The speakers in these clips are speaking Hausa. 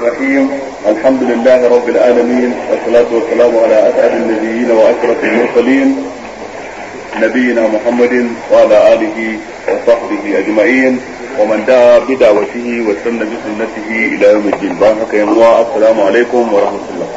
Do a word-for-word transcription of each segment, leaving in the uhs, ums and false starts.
الرحيم الحمد لله رب العالمين والصلاة والسلام على أسعد النبيين وأشرف المرسلين نبينا محمد وعلى آله وصحبه أجمعين ومن دعا بدعوته واستنى بسنته إلى يوم الدين. بارك الله. السلام عليكم ورحمة الله.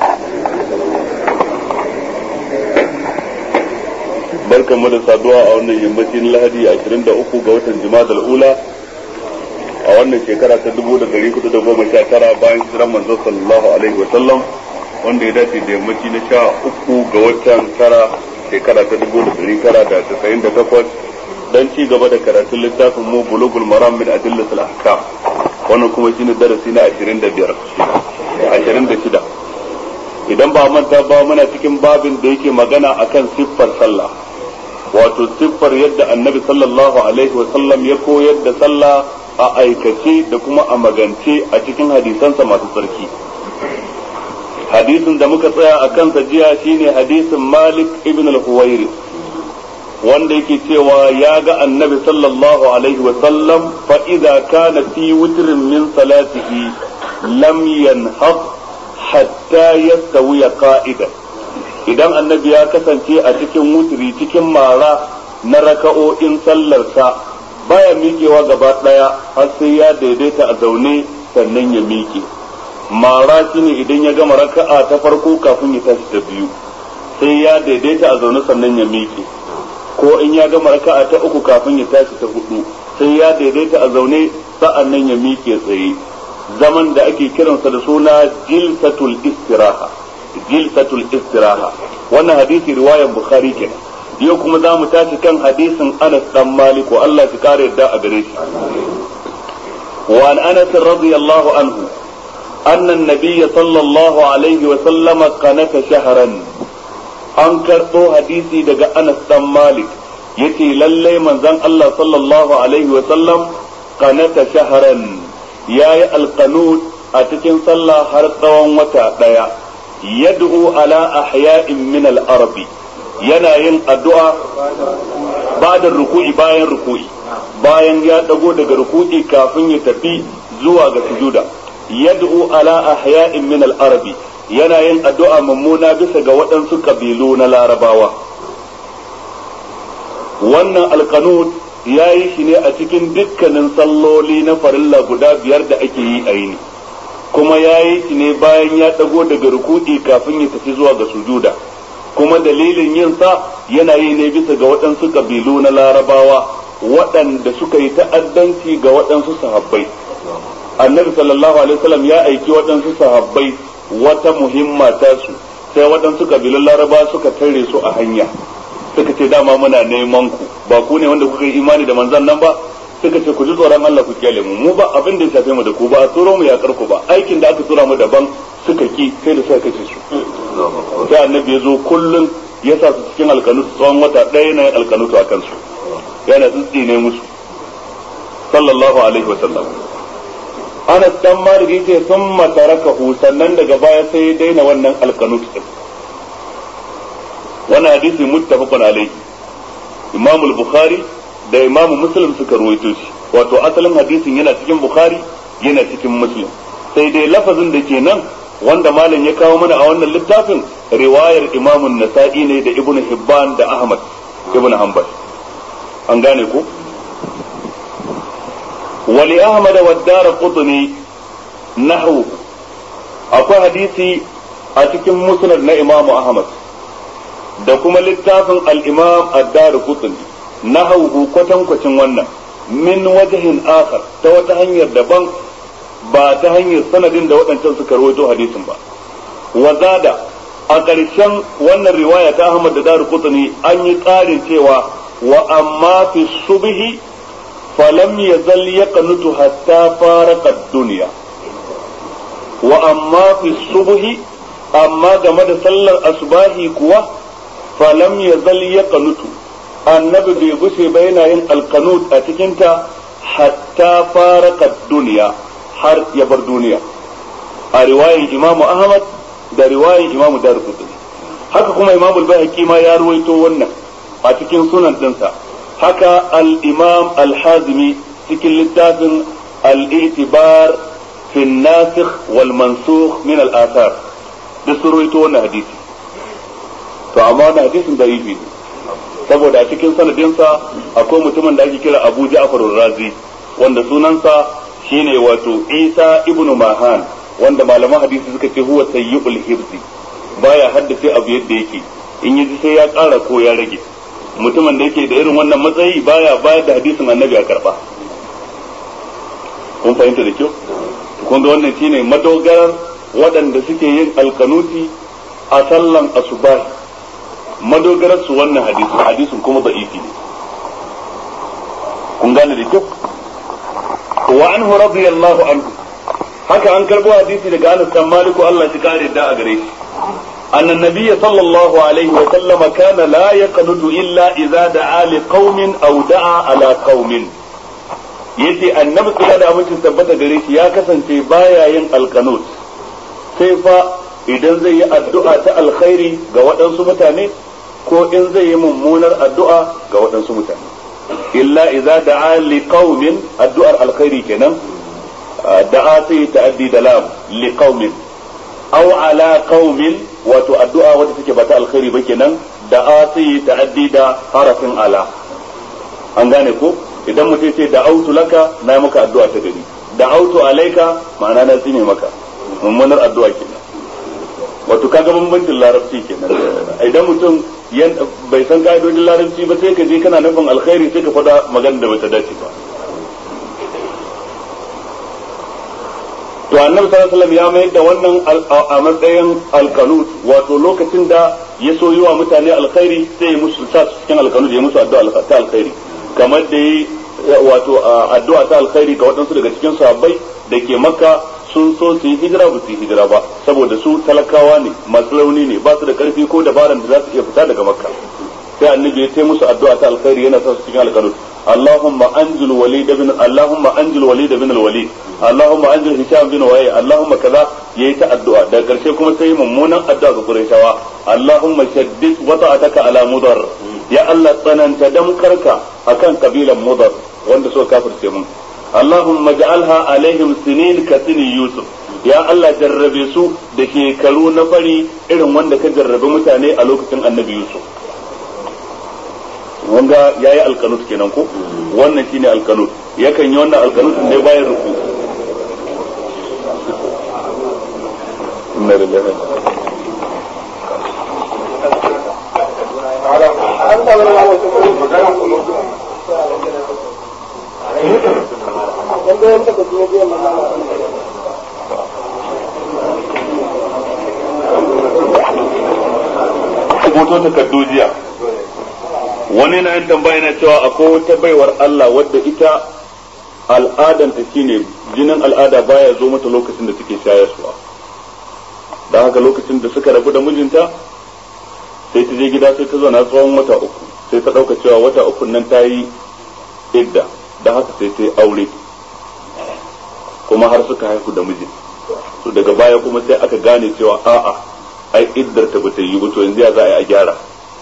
barkan mu da saduwa a wannan yammacin Lahadi ashirin da uku ga watan Jumadal Ula a wannan shekara ta dubu da dari hudu da goma sha tara bayan hijiran manzo sallallahu alaihi wa sallam, wanda ya dace da yammaci na sha uku ga watan tara shekara ta dubu da dari tara da tasa'in da takwas dan ci gaba da karatun littafin mu Bulughul Maram min Adillatil Ahkam. Wannan kuma shine darasi na ashirin da biyar ashirin da shida. Idan ba manta ba, muna cikin babin da yake magana akan siffar sallah, wato siffar yadda annabi sallallahu alaihi wa sallam ya koyar da sallah a aikace da kuma a magance a cikin hadisansa masu tsarki. Hadisin da muka tsaya a kansa jiya shine hadisin Malik ibn al-Huwairi, wanda yake cewa ya ga annabi sallallahu alaihi wa sallam fa idza kana fi witrin min salatihi lam yanhad hatta yastawi qa'idan. Idan annabi ya kasance a cikin wutri cikin mara na raka'o'in sallarsa, baya miƙewa gaba ɗaya har sai ya daidaita a zaune sannan ya miƙe. Mara shine idan ya gama raka'a ta farko kafin ya tashi ta biyu, sai ya daidaita a zaune sannan ya miƙe. Ko in ya gama raka'a ta uku kafin ya tashi ta hudu, sai ya daidaita a zaune sa'annan ya miƙe tsaye. Zaman da ake kiransa da suna jilsatul istiraha. jilsatul istiraha. Wannan hadisi riwayar Bukhari kenan. Yau kuma za mu tashi kan hadisin Anas dan Malik, Allah ya kare yadda a gare shi. Wa an Anas radiyallahu anhu anna an-nabiy sallallahu alaihi wa sallam qanata shahran. An karɓo hadisi daga Anas dan Malik yace lalle manzon Allah sallallahu alaihi wa sallam qanata shahran, yayi alqanut a cikin sallah har tsawon wata daya. Yad'u ala ahya'in min al-arbi, yana yin addu'a bada ruku'i bayan ruku'i, bayan ya dago daga ruku'i kafin ya tafi zuwa ga sujuda. Yad'u ala ahya'in min al-arbi, yana yin addu'a mummuna bisa ga waɗansu kabilu na Larabawa. Wannan alqanut yayi shi ne a cikin dukkanin salloli na farilla guda biyar da ake yi a yini, kuma ya yi shi ne bayan ya ɗago daga ruku'i kafin ya tafi zuwa ga sujuda. Kuma dalilin yin sa yana yi ne bisa ga waɗansu ƙabilu na Larabawa waɗanda suka yi ta'addanci ga waɗansu sahabbai. Annabi sallallahu alaihi wasallam ya aiki waɗansu sahabbai wata muhimma ta su, sai waɗansu ƙabilun Larabawa suka tare su a hanya, suka ce dama muna neman ku, ba ku ne wanda kuka yi imani da manzon nan ba? Suka ce ku ji tsoron Allah ku kyale mu, mu ba abin da ya shafe mu da ku ba, a tsoro mu ya karku ba, aikin da aka tura mu daban. Suka ki, sai da suka kace su. Sai annabi ya zo kullum ya sa su cikin alkanut tsawon wata ɗaya na alkanutu a kansu, yana tsitsine musu sallallahu alaihi wa sallam. Anas dan Malik yace summa tarakahu, sannan daga baya sai ya daina wannan alkanut din. Wannan hadisi muttafaqun alaihi, Imam al-Bukhari da Imam Muslim suka ruwaito shi. Wato asalin hadisin yana cikin Bukhari yana cikin Muslim, sai dai lafazin da ke nan wanda malam ya kawo mana a wannan littafin riwayar Imam Nasa'i ne da Ibn Hibban da Ahmad Ibn Hanbal. An gane ko? Wali Ahmad wa Daraqutni nahwu, akwai hadisi a cikin Musnad na Imam Ahmad da kuma littafin al-Imam ad-Daraqutni nahwu kwatankwacin wannan, min wajhin akhar, ta wata hanyar daban, ba ta hanyar sanadin da waɗancan suka rawaito hadisin ba. Wazada, a ƙarshen wannan riwaya ta Ahmad da Daraqutni an yi ƙarin cewa wa amma fi subhi falam yazal yaqnutu hatta faraqa ad-dunya. Wa amma fi subhi, amma game da sallar asbahi kuwa falam yazal yaqnutu, annabi bai gushe ba yana yin alqanut a cikinta hatta faraqa ad-dunya, har ya bar duniya. A riwayin Imam Ahmad da riwayin Imam Darqutni. Haka kuma Imam al-Baihaqi ma ya ruwaito wannan a cikin sunan dinsa. Haka al-Imam al-Hazimi cikin littafin al-I'tibar fi an-nasikh wal mansukh min al-athar da surwaito wannan hadisi to amma wannan hadisin da yi saboda a cikin sanadinsa akwai mutumin da ake kira Abu Ja'far ar-Razi wanda sunansa shine wato Isa ibn Mahan wanda malaman hadisi suka ce huwa sayyi'ul hifzi baya haddace abu yadda yake in yi sai ya ƙara ko ya rage mutumin da yake da irin wannan matsayi baya bayar da hadisin annabi a karba kun fahimta da kyau kun ga wannan shine madogarar waɗanda suke yin alkanuti a sallan asubahi madogarar su wannan hadisin hadisin kuma da'ifi ne kun gane da kyau wa anhu radiyallahu anhu haka an karbo hadisi daga Anas bin Malik Allah shi kare da a gare shi anna nabiyya sallallahu alaihi wa sallam kana la yaqnutu illa idza da'a li qaumin aw da'a ala qaumin yace annabi sallallahu alaihi wa sallam tabbata gare shi ya kasance baya yin alqanut sai fa idan zai yi addu'a ta alkhairi ga waɗansu mutane ko in zai yi mummunar addu'a ga waɗansu mutane illa idza da'a li qaumin addu'ar alkhairi kenan da'a sai ta'addi da lam li qaumin aw ala qaumin wato addu'a wadda take ba ta alkhairi ba kenan da'a sai ta'addi da harafin ala an gane ko idan mutum ce da'autu laka na maka addu'a ta gari da'autu alaika ma'ana na tsine maka mummunar addu'a kenan wato kaga bambancin larabci kenan idan mutum bai san ka'idodin larabci ba sai ka je kana nufin alkhairi sai ka faɗa magana da bata dace ba to annabi sallallahu alaihi wasallam ya mayar da wannan a matsayin alqanut wato lokacin da ya so yi wa mutane alkhairi sai ya musu sa cikin alqanut ya musu addu'a ta alkhairi kamar da yi wato addu'a ta alkhairi ga waɗansu daga cikin sahabbai da ke makka sun so su yi hijira ba su yi hijira ba saboda su talakawa ne masu rauni ne ba su da karfi ko dabaran da za su iya fita daga makka sai annabi ya ce musu addu'a ta alkhairi yana sa su cikin alqanut Allahumma anjil walid bin Allahumma anjil walid bin al-walid Allahumma anjil hisham bin waye Allahumma kaza yayi ta addu'a daga karshe kuma sai mummunan addu'a ga Qurayshawa Allahumma shaddid wata'ataka ala mudar ya Allah tsananta damkarka akan kabilan mudar wanda suka kafirce mun Allahumma ja'alha alaihim sinin ka sini Yusuf ya Allah jarrabe su da shekaru na fari irin wanda ka jarrabe mutane a lokacin Annabi Yusuf wanga yayi alkanut kenan ko wannan shine alkanut yakan yi wannan alkanut ne bayan ruku inna lillahi ta kaddujiya wani na yin tambaya na cewa akwai wata baiwar Allah wadda ita al'adanta shine jinin al'ada baya zo mata lokacin da take shayarwa da haka lokacin da suka rabu da mijinta sai ta je gida sai ta zauna tsawon wata uku sai ta dauka cewa wata uku nan ta yi idda da haka sai ta yi aure kuma har suka haihu da mijin to daga baya kuma sai aka gane cewa a'a ai iddar ta bata yi ba to yanzu ya za a yi a gyara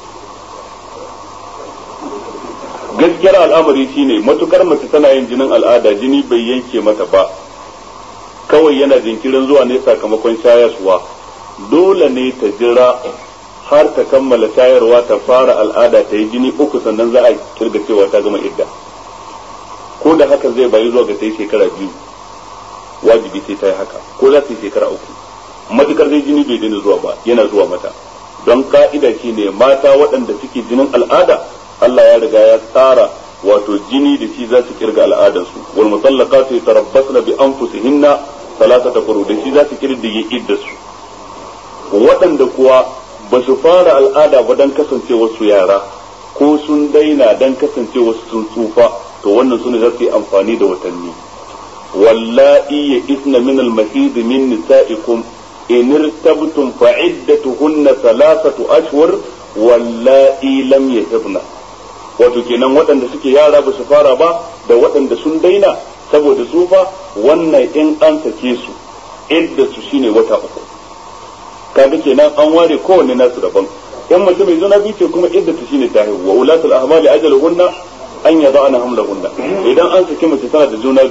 gaskiyar al'amari shine matukar mace tana yin jinin al'ada jini bai yanke mata ba kawai yana jinkirin zuwa ne sakamakon shayarwa dole ne ta jira har ta kammala shayarwa ta fara al'ada ta yi jini uku sannan za a kirga cewa ta gama idda ko da haka zai bayi zuwa ga ta yi shekara biyu wajibi sai ta yi haka ko za ta yi shekara uku matukar zai jini bai daina zuwa ba yana zuwa mata don ka'ida shine mata waɗanda suke jinin al'ada Allah ya riga ya tsara wato jini da shi za su kirga al'adarsu wal mutallaqatu yatarabbasna bi anfusihinna salatata quru da shi za su kirdige iddarsu waɗanda kuwa ba su fara al'ada ba dan kasancewar su yara ko sun daina dan kasancewar su sun tsufa to wannan sune za su yi amfani da watanni wallahi ya isna min al-mahid min nisa'ikum in irtabtum fa iddatuhunna thalathatu ashhur wallahi lam yahibna wato kenan waɗanda suke yara ba su fara ba da waɗanda sun daina saboda tsufa wannan in an sake su idda su shine wata uku kaga kenan an ware kowanne nasu daban in mace mai zuna biyu ce kuma idda ta shine ta haihu wa ulatul ahmali ajaluhunna an yada'na hamlahunna idan an sake mace tana da juna biyu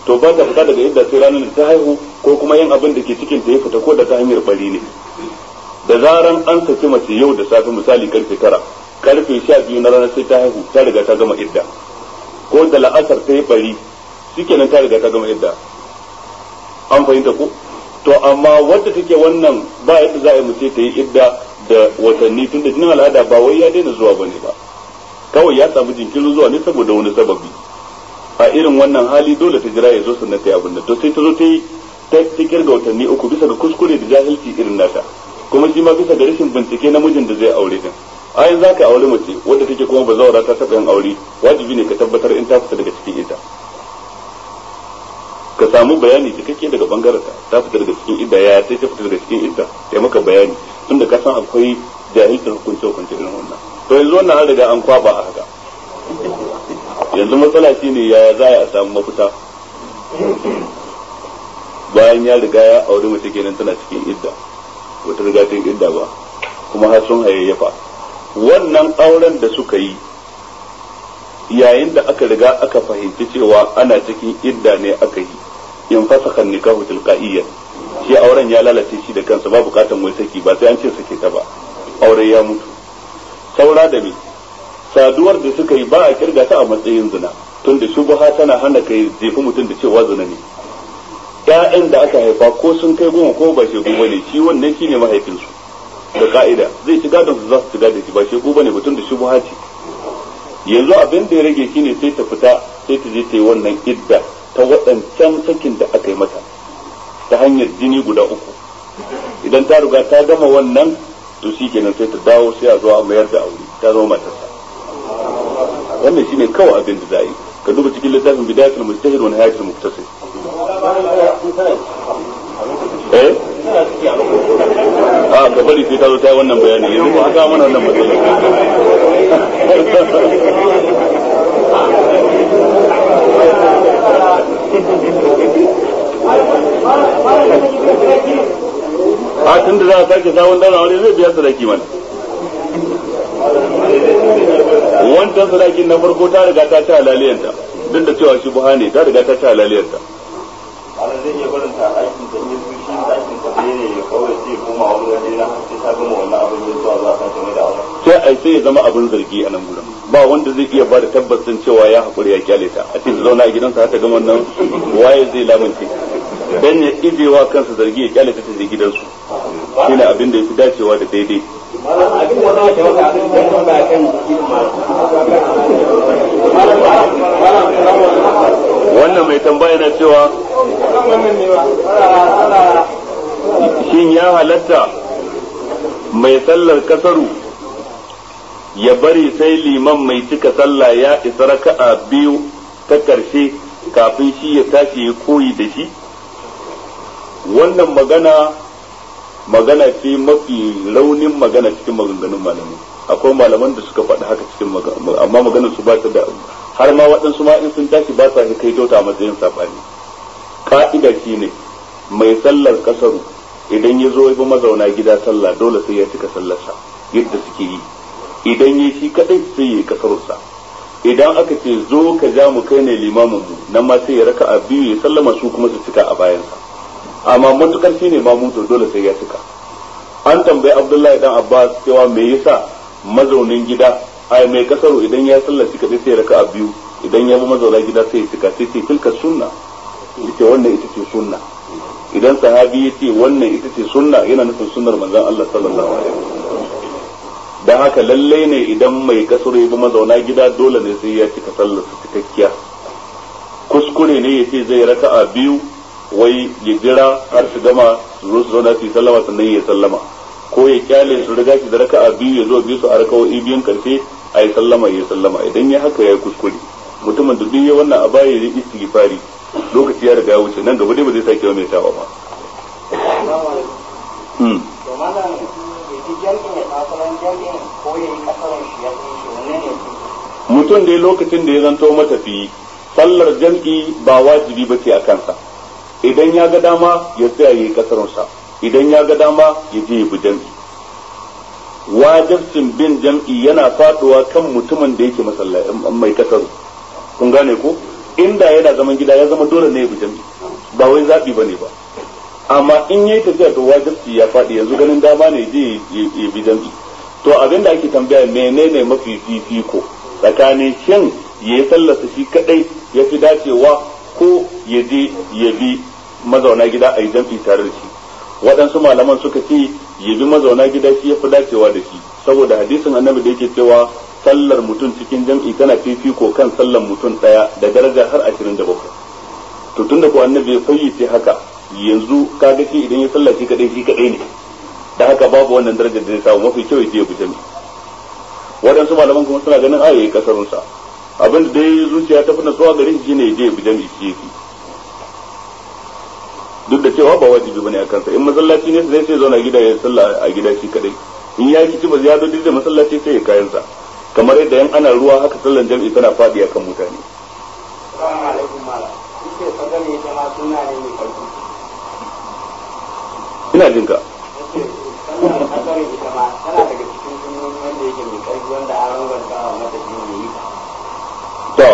to ba ta fita daga idda sai ranar da ta haihu ko kuma yin abin da ke cikin ta ya fita ko da ta hanyar bari ne. Da zaran an saki mace yau da safe misali karfe tara karfe sha biyu na ranar sai ta haihu ta riga ta gama idda, ko da la'asar ta yi bari shikenan ta riga ta gama idda. An fahimta ko? To amma wadda take wannan ba yadda za a yi mace ta yi idda da watanni tunda jinin al'ada ba wai ya daina zuwa bane ba, kawai ya samu jinkirin zuwa ne saboda wani sababi. A irin wannan hali dole ta jira ya zo sannan ta yi abin da to sai ta zo ta yi ta kirga watanni uku bisa ga kuskure da jahilci irin nata, kuma shi ma bisa ga rashin bincike namijin da zai aure din. A yanzu zaka aure mace wadda take kuma bazawara ta taɓa yin aure, wajibi ne ka tabbatar in ta fita daga cikin ita, ka samu bayani cikakke daga bangaren ta fita daga cikin idda, ya sai ta fita daga cikin idda ya maka bayani, tunda ka san akwai jahilcin hukunce hukunce irin wannan. To yanzu wannan an riga an kwaba a haka, yanzu matsala shine yaya za a samu mafita bayan ya riga ya aure mace kenan tana cikin idda, wata riga ta idda ba kuma har sun hayayyafa. Wannan auren da suka yi yayin da aka riga aka fahimci cewa ana cikin idda ne aka yi, in fasakha nikahu tilqa'iyyan, shi auren ya lalace shi da kansa ba bukatan wai saki, ba sai an ce sake ta ba, aure ya mutu. Saura da me saduwar da suka yi ba a kirga ta a matsayin zina, tunda shubha tana hana kai jefi mutum da cewa zina ne. ƴaƴan da aka haifa ko sun kai goma ko ba shegu bane, shi wannan shine mahaifinsu da ka'ida zai shiga da su za su shiga da shi, ba shegu bane mutum da shubha ce. Yanzu abin da ya rage shine sai ta fita sai ta je ta yi wannan idda ta waɗancan sakin da aka yi mata ta hanyar jini guda uku. Idan ta riga ta gama wannan to shi kenan sai ta dawo sai a zo a mayar da aure, ta zama matarsa. Wannan shine kawai abin da za a yi. Ka duba cikin littafin bidayatul mujtahid wa nihayatul muqtasid. Eh? A ga bari sai ta zo ta yi wannan bayani, yanzu ba haka mana wannan matsala. A tun da za a sake sabon daura aure zai biya sadaki mana. Wancan sadakin na farko ta riga ta ci halaliyanta, duk da cewa shi buha ne ta riga ta ci halaliyanta. Ana zai iya barin ta aikin ta yi shi aikin ta ne ya kawai sai kuma wani waje na sai ta gama wannan abin da zuwa za ta mai da aure. Sai ai sai ya zama abin zargi a nan gurin. Ba wanda zai iya ba da tabbacin cewa ya haƙuri ya kyale ta. A cikin zauna a gidansa ta gama wannan waye zai lamunce. Dan ya ijewa kansa zargi ya kyale ta ta je gidansu. Shine abin da yafi dacewa da daidai. Wannan mai tambaya na cewa shin ya halatta mai sallar kasaru ya bari sai liman mai cika sallah ya isa raka'a biyu ta karshe kafin shi ya tashi ya koyi da shi? Wannan magana magana ce mafi raunin magana cikin maganganun malamai. Akwai malaman da suka faɗi haka cikin magana, amma maganar su ba ta da, har ma waɗansu ma in sun tashi ba sa kai tota a matsayin saɓani. Ka'ida shi ne mai sallar kasaru idan ya zo ya bi mazauna gida sallah dole sai ya cika sallarsa yadda suke yi. Idan ya shi kaɗai sai ya yi kasararsa. Idan aka ce zo ka ja mu kai ne limamin mu, nan ma sai ya raka a biyu ya sallama su kuma su cika a bayansa. Amma matukar shi ne mamuto dole sai ya cika. An tambayi Abdullahi dan Abbas cewa me yasa mazaunin gida ai mai kasaro idan ya sallar shi kadai sai ya raka a biyu, idan ya bi mazauna gida sai ya cika, sai ce tilka sunna, yace wannan ita ce sunna. Idan sahabi yace wannan ita ce sunna yana nufin sunnar manzon Allah sallallahu alaihi wasallam. Dan haka lalle ne idan mai kasaro ya bi mazauna gida dole ne sai ya cika sallar su cikakkiya. Kuskure ne yace zai raka a biyu wai ya jira har su gama su zo su zauna su yi sallama sannan ya sallama, ko ya kyale su riga shi da raka'a biyu ya zo biyu su a raka'o'i biyun karshe a yi sallama ya sallama. Idan ya haka ya yi kuskure. Mutumin da duk ya wannan a baya ya yi istighfari, lokaci ya riga ya wuce, nan gaba dai ba zai sake wa mai tawa ba. Mutum dai lokacin da ya zanto matafiyi sallar jam'i ba wajibi ba ce a kansa. Idan ya ga dama ya tsaya yi kasarunsa, idan ya ga dama ya je ya bi jam'i. Wajibcin bin jam'i yana faduwa kan mutumin da yake masallaci mai kasaru. Kun gane ko? inda yana zaman gida ya zama dole ne ya bi jam'i ba wai zabi bane ba amma in yayi tafiya to wajibi ya faɗi yanzu ganin dama ne je ya bi jam'i to abinda ake tambaya menene mafi fifiko tsakanin shin yayi sallarsa shi kadai ya fi dacewa ko ya je ya bi mazauna gida a yi jam'i tare da shi waɗansu malaman suka ce ya bi mazauna gida shi ya fi dacewa da shi saboda hadisin annabi da yake cewa sallar mutum cikin jam'i tana fifiko kan sallar mutum ɗaya da daraja har ashirin da bakwai to tunda ko annabi ya fayyace haka yanzu kaga shi idan ya sallar shi kadai shi kadai ne da haka babu wannan darajar da zai samu mafi kyau ya je ya bi jam'i waɗansu malaman kuma suna ganin a yayi kasarunsa abin da dai zuciya ta fi nasuwa gare shi shine ya je ya bi jam'i shi yafi duk da cewa ba wajibi bane a kansa in masallaci ne zai sai zauna gida ya sallah a gida shi kadai in ya kici ba ya dodi da masallaci sai ya kayansa kamar yadda yan ana ruwa haka sallan jam'i tana fadi akan mutane assalamu alaikum mala kike fadar ne jama'a sunna ne mai karfi ina jin ka sannan fadar ita ma tana daga cikin sunnoni wanda yake mai karfi wanda an rangwanta wa mata shi ne yi to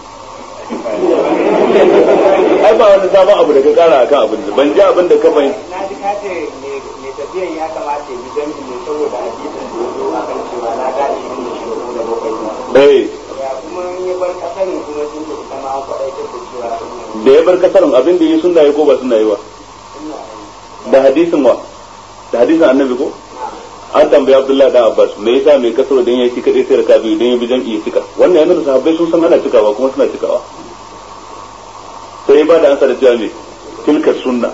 ai ba wani sabon abu da ka kara akan abin da ban ji abin da ka bai na ji ka ce mai tafiyan ya kamata ya bi jami'i ne saboda hadisin da ya zo akan cewa na gane shi ne shi da bakwai eh ya kuma in ya bar kasar ne kuma sun ce ita ma an kwaɗaitar da cewa da ya bar kasarun abin da yi sunna yi ko ba sunna yi ba da hadisin wa da hadisin annabi ko an tambayi Abdullahi da Abbas me yasa mai kasaro dan yayi kadai sai raka biyu dan ya bi jam'i ya cika wannan yana da sahabbai sun san ana cikawa kuma suna cikawa sai ba da ansa da cewa me tilka sunna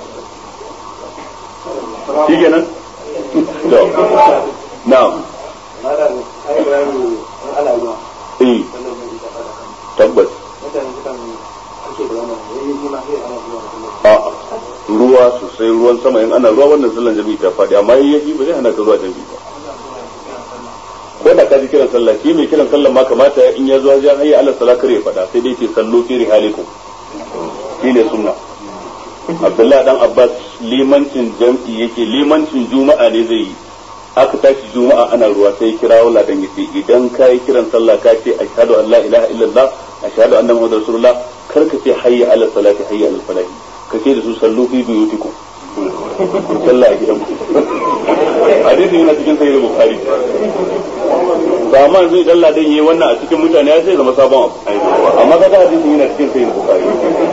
shi kenan to na'am malam ai bayani ana ruwa eh tabbas mutane sukan ake da wannan yayin jima sai ana zuwa a ruwa sosai ruwan sama in ana ruwa wannan sallan jami'i ta fadi amma yayi ba zai hana ka zuwa jami'i ba ko da ka ji kiran sallah shi mai kiran sallah ma kamata in ya zo ya hayya Allah sala kare fada sai dai ce sallu fi rihalikum shine sunna Abdullah dan Abbas limancin jam'i yake limancin juma'a ne zai yi aka tashi juma'a ana ruwa sai kirawo ladan yace idan kai kiran sallah ka ce ashhadu an la ilaha illallah ashhadu anna muhammadar rasulullah kar ka ce hayya ala salati hayya ala falah ka ce da su sallu fi buyutikum sallah a gidan hadisi yana cikin sahih bukhari ba ma zai dalla dan yayi wannan a cikin mutane ya sai zama sabon abu amma kaga hadisi yana cikin sahih bukhari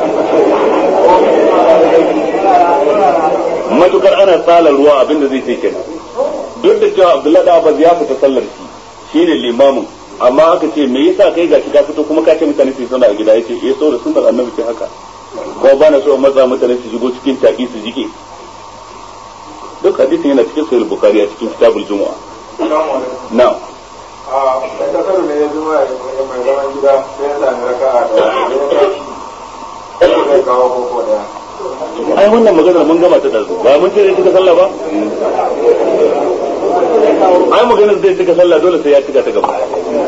matukar ana tsala ruwa abinda zai ce kenan duk da cewa Abdullahi da Abbas ya fita sallar shi shine limamin amma aka ce me yasa kai gashi ka fito kuma ka ce mutane su zauna a gida yace eh saboda sunnar annabi ce haka ko ba na so matsa mutane su shigo cikin taki su jike duk hadisin yana cikin sahih bukhari a cikin kitabul jumu'a na'am a da kasar ne ya zama mai zaman gida sai ya sami raka'a da zai kawo koko daya ai wannan maganar mun gama ta da ba mun ce zai cika sallah ba ai maganar zai cika sallah dole sai ya cika ta gaba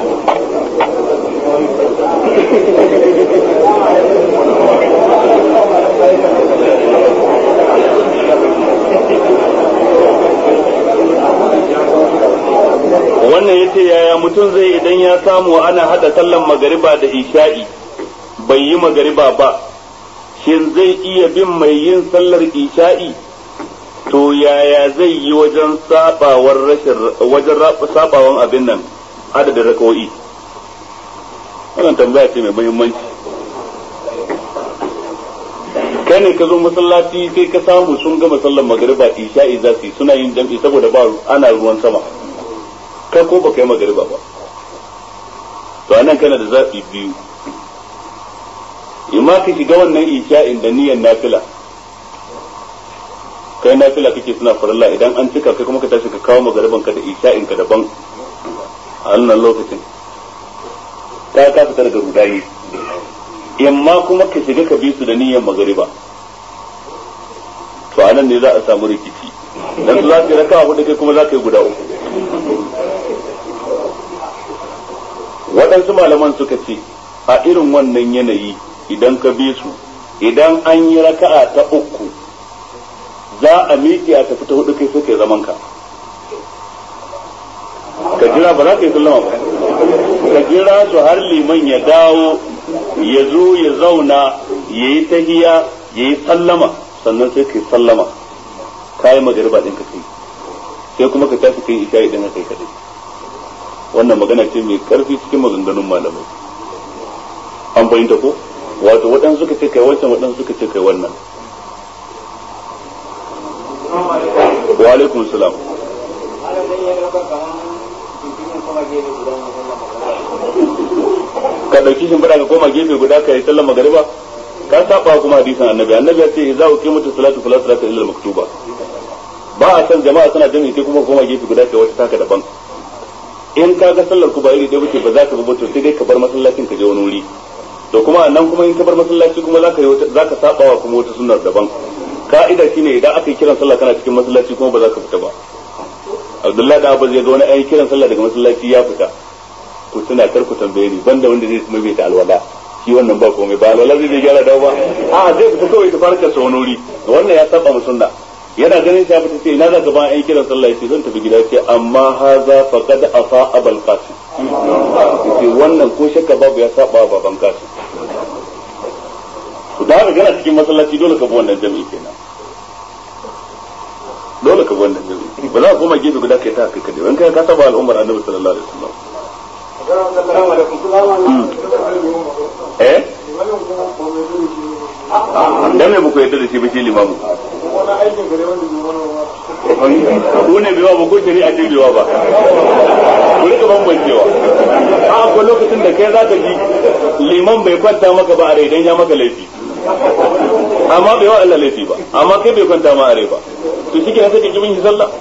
wannan yace yaya mutum zai idan ya samu ana hada sallan magariba da isha'i bai yi magariba ba shin zai iya bin mai yin sallar isha'i to yaya zai yi wajen sabawar rashin wajen sabawan abin nan adadin rakawoyi wannan tambaya ce mai muhimmanci kai ne ka zo masallaci kai ka samu sun gama sallar magariba isha'i za su yi suna yin jam'i saboda ba ana ruwan sama kai ko baka yi magariba ba to anan kana da zaɓi biyu imma ka shiga wannan isha'in da niyyar nafila kai nafila kake suna farilla idan an cika kai kuma ka tashi ka kawo magariban ka da isha'in ka daban a wannan lokacin ka ka fita daga rudayi imma kuma ka shiga ka bi su da niyyar magariba to anan ne za a samu rikici dan su za ka yi raka'a hudu kai kuma za ka yi guda uku waɗansu malaman suka ce a irin wannan yanayi idan ka bi su idan an yi raka'a ta uku za a miƙe a tafi ta hudu kai sai kai zaman ka ka jira ba za ka yi sallama ba ka jira su har liman ya dawo ya zo ya zauna ya yi tahiya ya yi sallama sannan sai ka yi sallama ka yi magariba ɗin ka kai sai kuma ka tafi kai isha'i ɗin ka kai kaɗai. Wannan magana ce mai ƙarfi cikin maganganun malamai. An fahimta ko? Wato waɗansu suka ce kai wancan waɗansu suka ce kai wannan. Wa alaikum salam. Ka ɗauki shimfiɗa ka koma gefe guda ka yi sallar magariba ka saba kuma hadisin annabi annabi ya ce idza uqimatus salatu fala salata illa al-maktuba. Ba a san jama'a suna jami'i sai kuma koma gefe guda kai wata taka daban. In ka ga sallar ku ba iri ɗaya bace ba za ka bi to sai dai ka bar masallacin ka je wani wuri. To kuma nan kuma in ka bar masallaci kuma za ka yi za ka saba wa kuma wata sunnar daban. Ka'ida shine idan aka yi kiran sallah kana cikin masallaci kuma ba za ka fita ba. Abdullahi da Abbas ya ga wani ayi kiran sallah daga masallaci ya fita. Ku tuna kar ku tambaye ni banda wanda zai kuma bai ta alwala. Shi wannan ba komai ba alwala zai gyara dawo ba. A zai fita kawai ta farka sonori. Wannan ya saba mu sunna. Yana ganin shi ya fita sai ina za ka ba ayi kiran sallah yace zan tafi gida ce amma haza faqad afa abul qasim. Yace wannan ko shakka babu ya saba baban qasim. To da haka kana cikin masallaci dole ka bi wannan jami'i kenan. Dole ka bi wannan jami'i. Ba za ka koma gefe guda kai ta kai kadai. Wani kai ka saba al'ummar Annabi sallallahu alaihi wasallam. Eh? Dan me muku yadda da shi ba shi limamu? Ku ne biwa ba ko shari'a ce biwa ba? Ku rika bambancewa. A akwai lokacin da kai za ka ji liman bai kwanta maka ba a rai dan ya maka laifi. Amma bai wa Allah laifi ba, amma kai bai kwanta ma a rai ba. To shi ke na sake kibin shi sallah?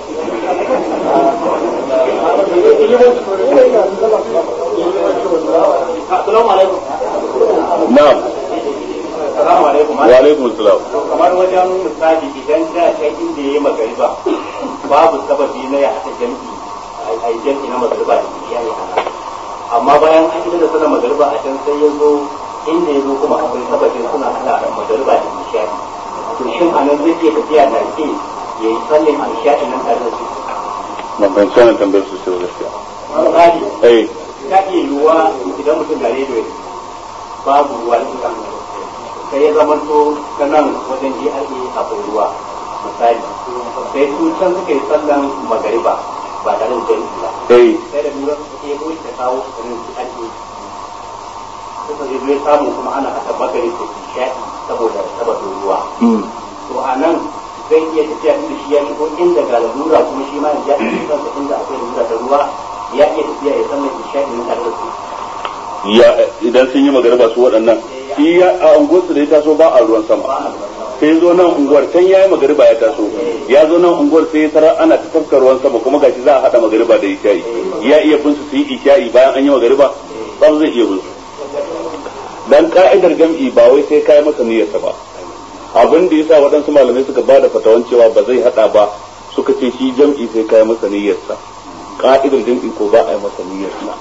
Assalamu alaikum. Na'am. Assalamu alaikum. Wa alaikum assalam. Kamar wajen misali idan da kai inda yayi magariba babu sababi na ya hada jami'i ai jami'i na magariba da iyali hana. Amma bayan an yi da sallar magariba a can sai ya zo inda ya zo kuma akwai sababin suna hada magariba da iyali. To shin anan zai iya tafiya da ke yayi sallar iyali nan tare da su? Na ban sanin tambayar su sai gaskiya. Misali. Eh. Ta iya yiwuwa idan mutum da rediyo babu ruwa da sai ya zama to ta nan wajen G R A akwai ruwa misali sai su can suka yi sallan magariba ba tare da jami'i ba sai da lura suka yi ruwa ta kawo su kanin G R A suka zai zai samu kuma ana haka magari da shaɗi saboda saboda ruwa to a nan zai iya tafiya inda shi ya shigo inda ga lura kuma shi ma ya ji kansa inda akwai lura ta ruwa ya iya tafiya ya sallan shaɗi na tare da su ya idan sun yi magariba su waɗannan shi ya a unguwar su da ya taso ba a ruwan sama sai zo nan unguwar can yayi magariba ya taso ya zo nan unguwar sai ya tara ana ta tafka ruwan sama kuma gashi za a hada magariba da isha'i ya iya bin su su yi isha'i bayan an yi magariba ba zai iya bin su dan ka'idar jam'i ba wai sai kai masa niyyarsa ba abin da yasa waɗansu malamai suka bada fatawan cewa ba zai hada ba suka ce shi jam'i sai kai masa niyyarsa ka'idar jam'i ko ba a yi masa niyyarsa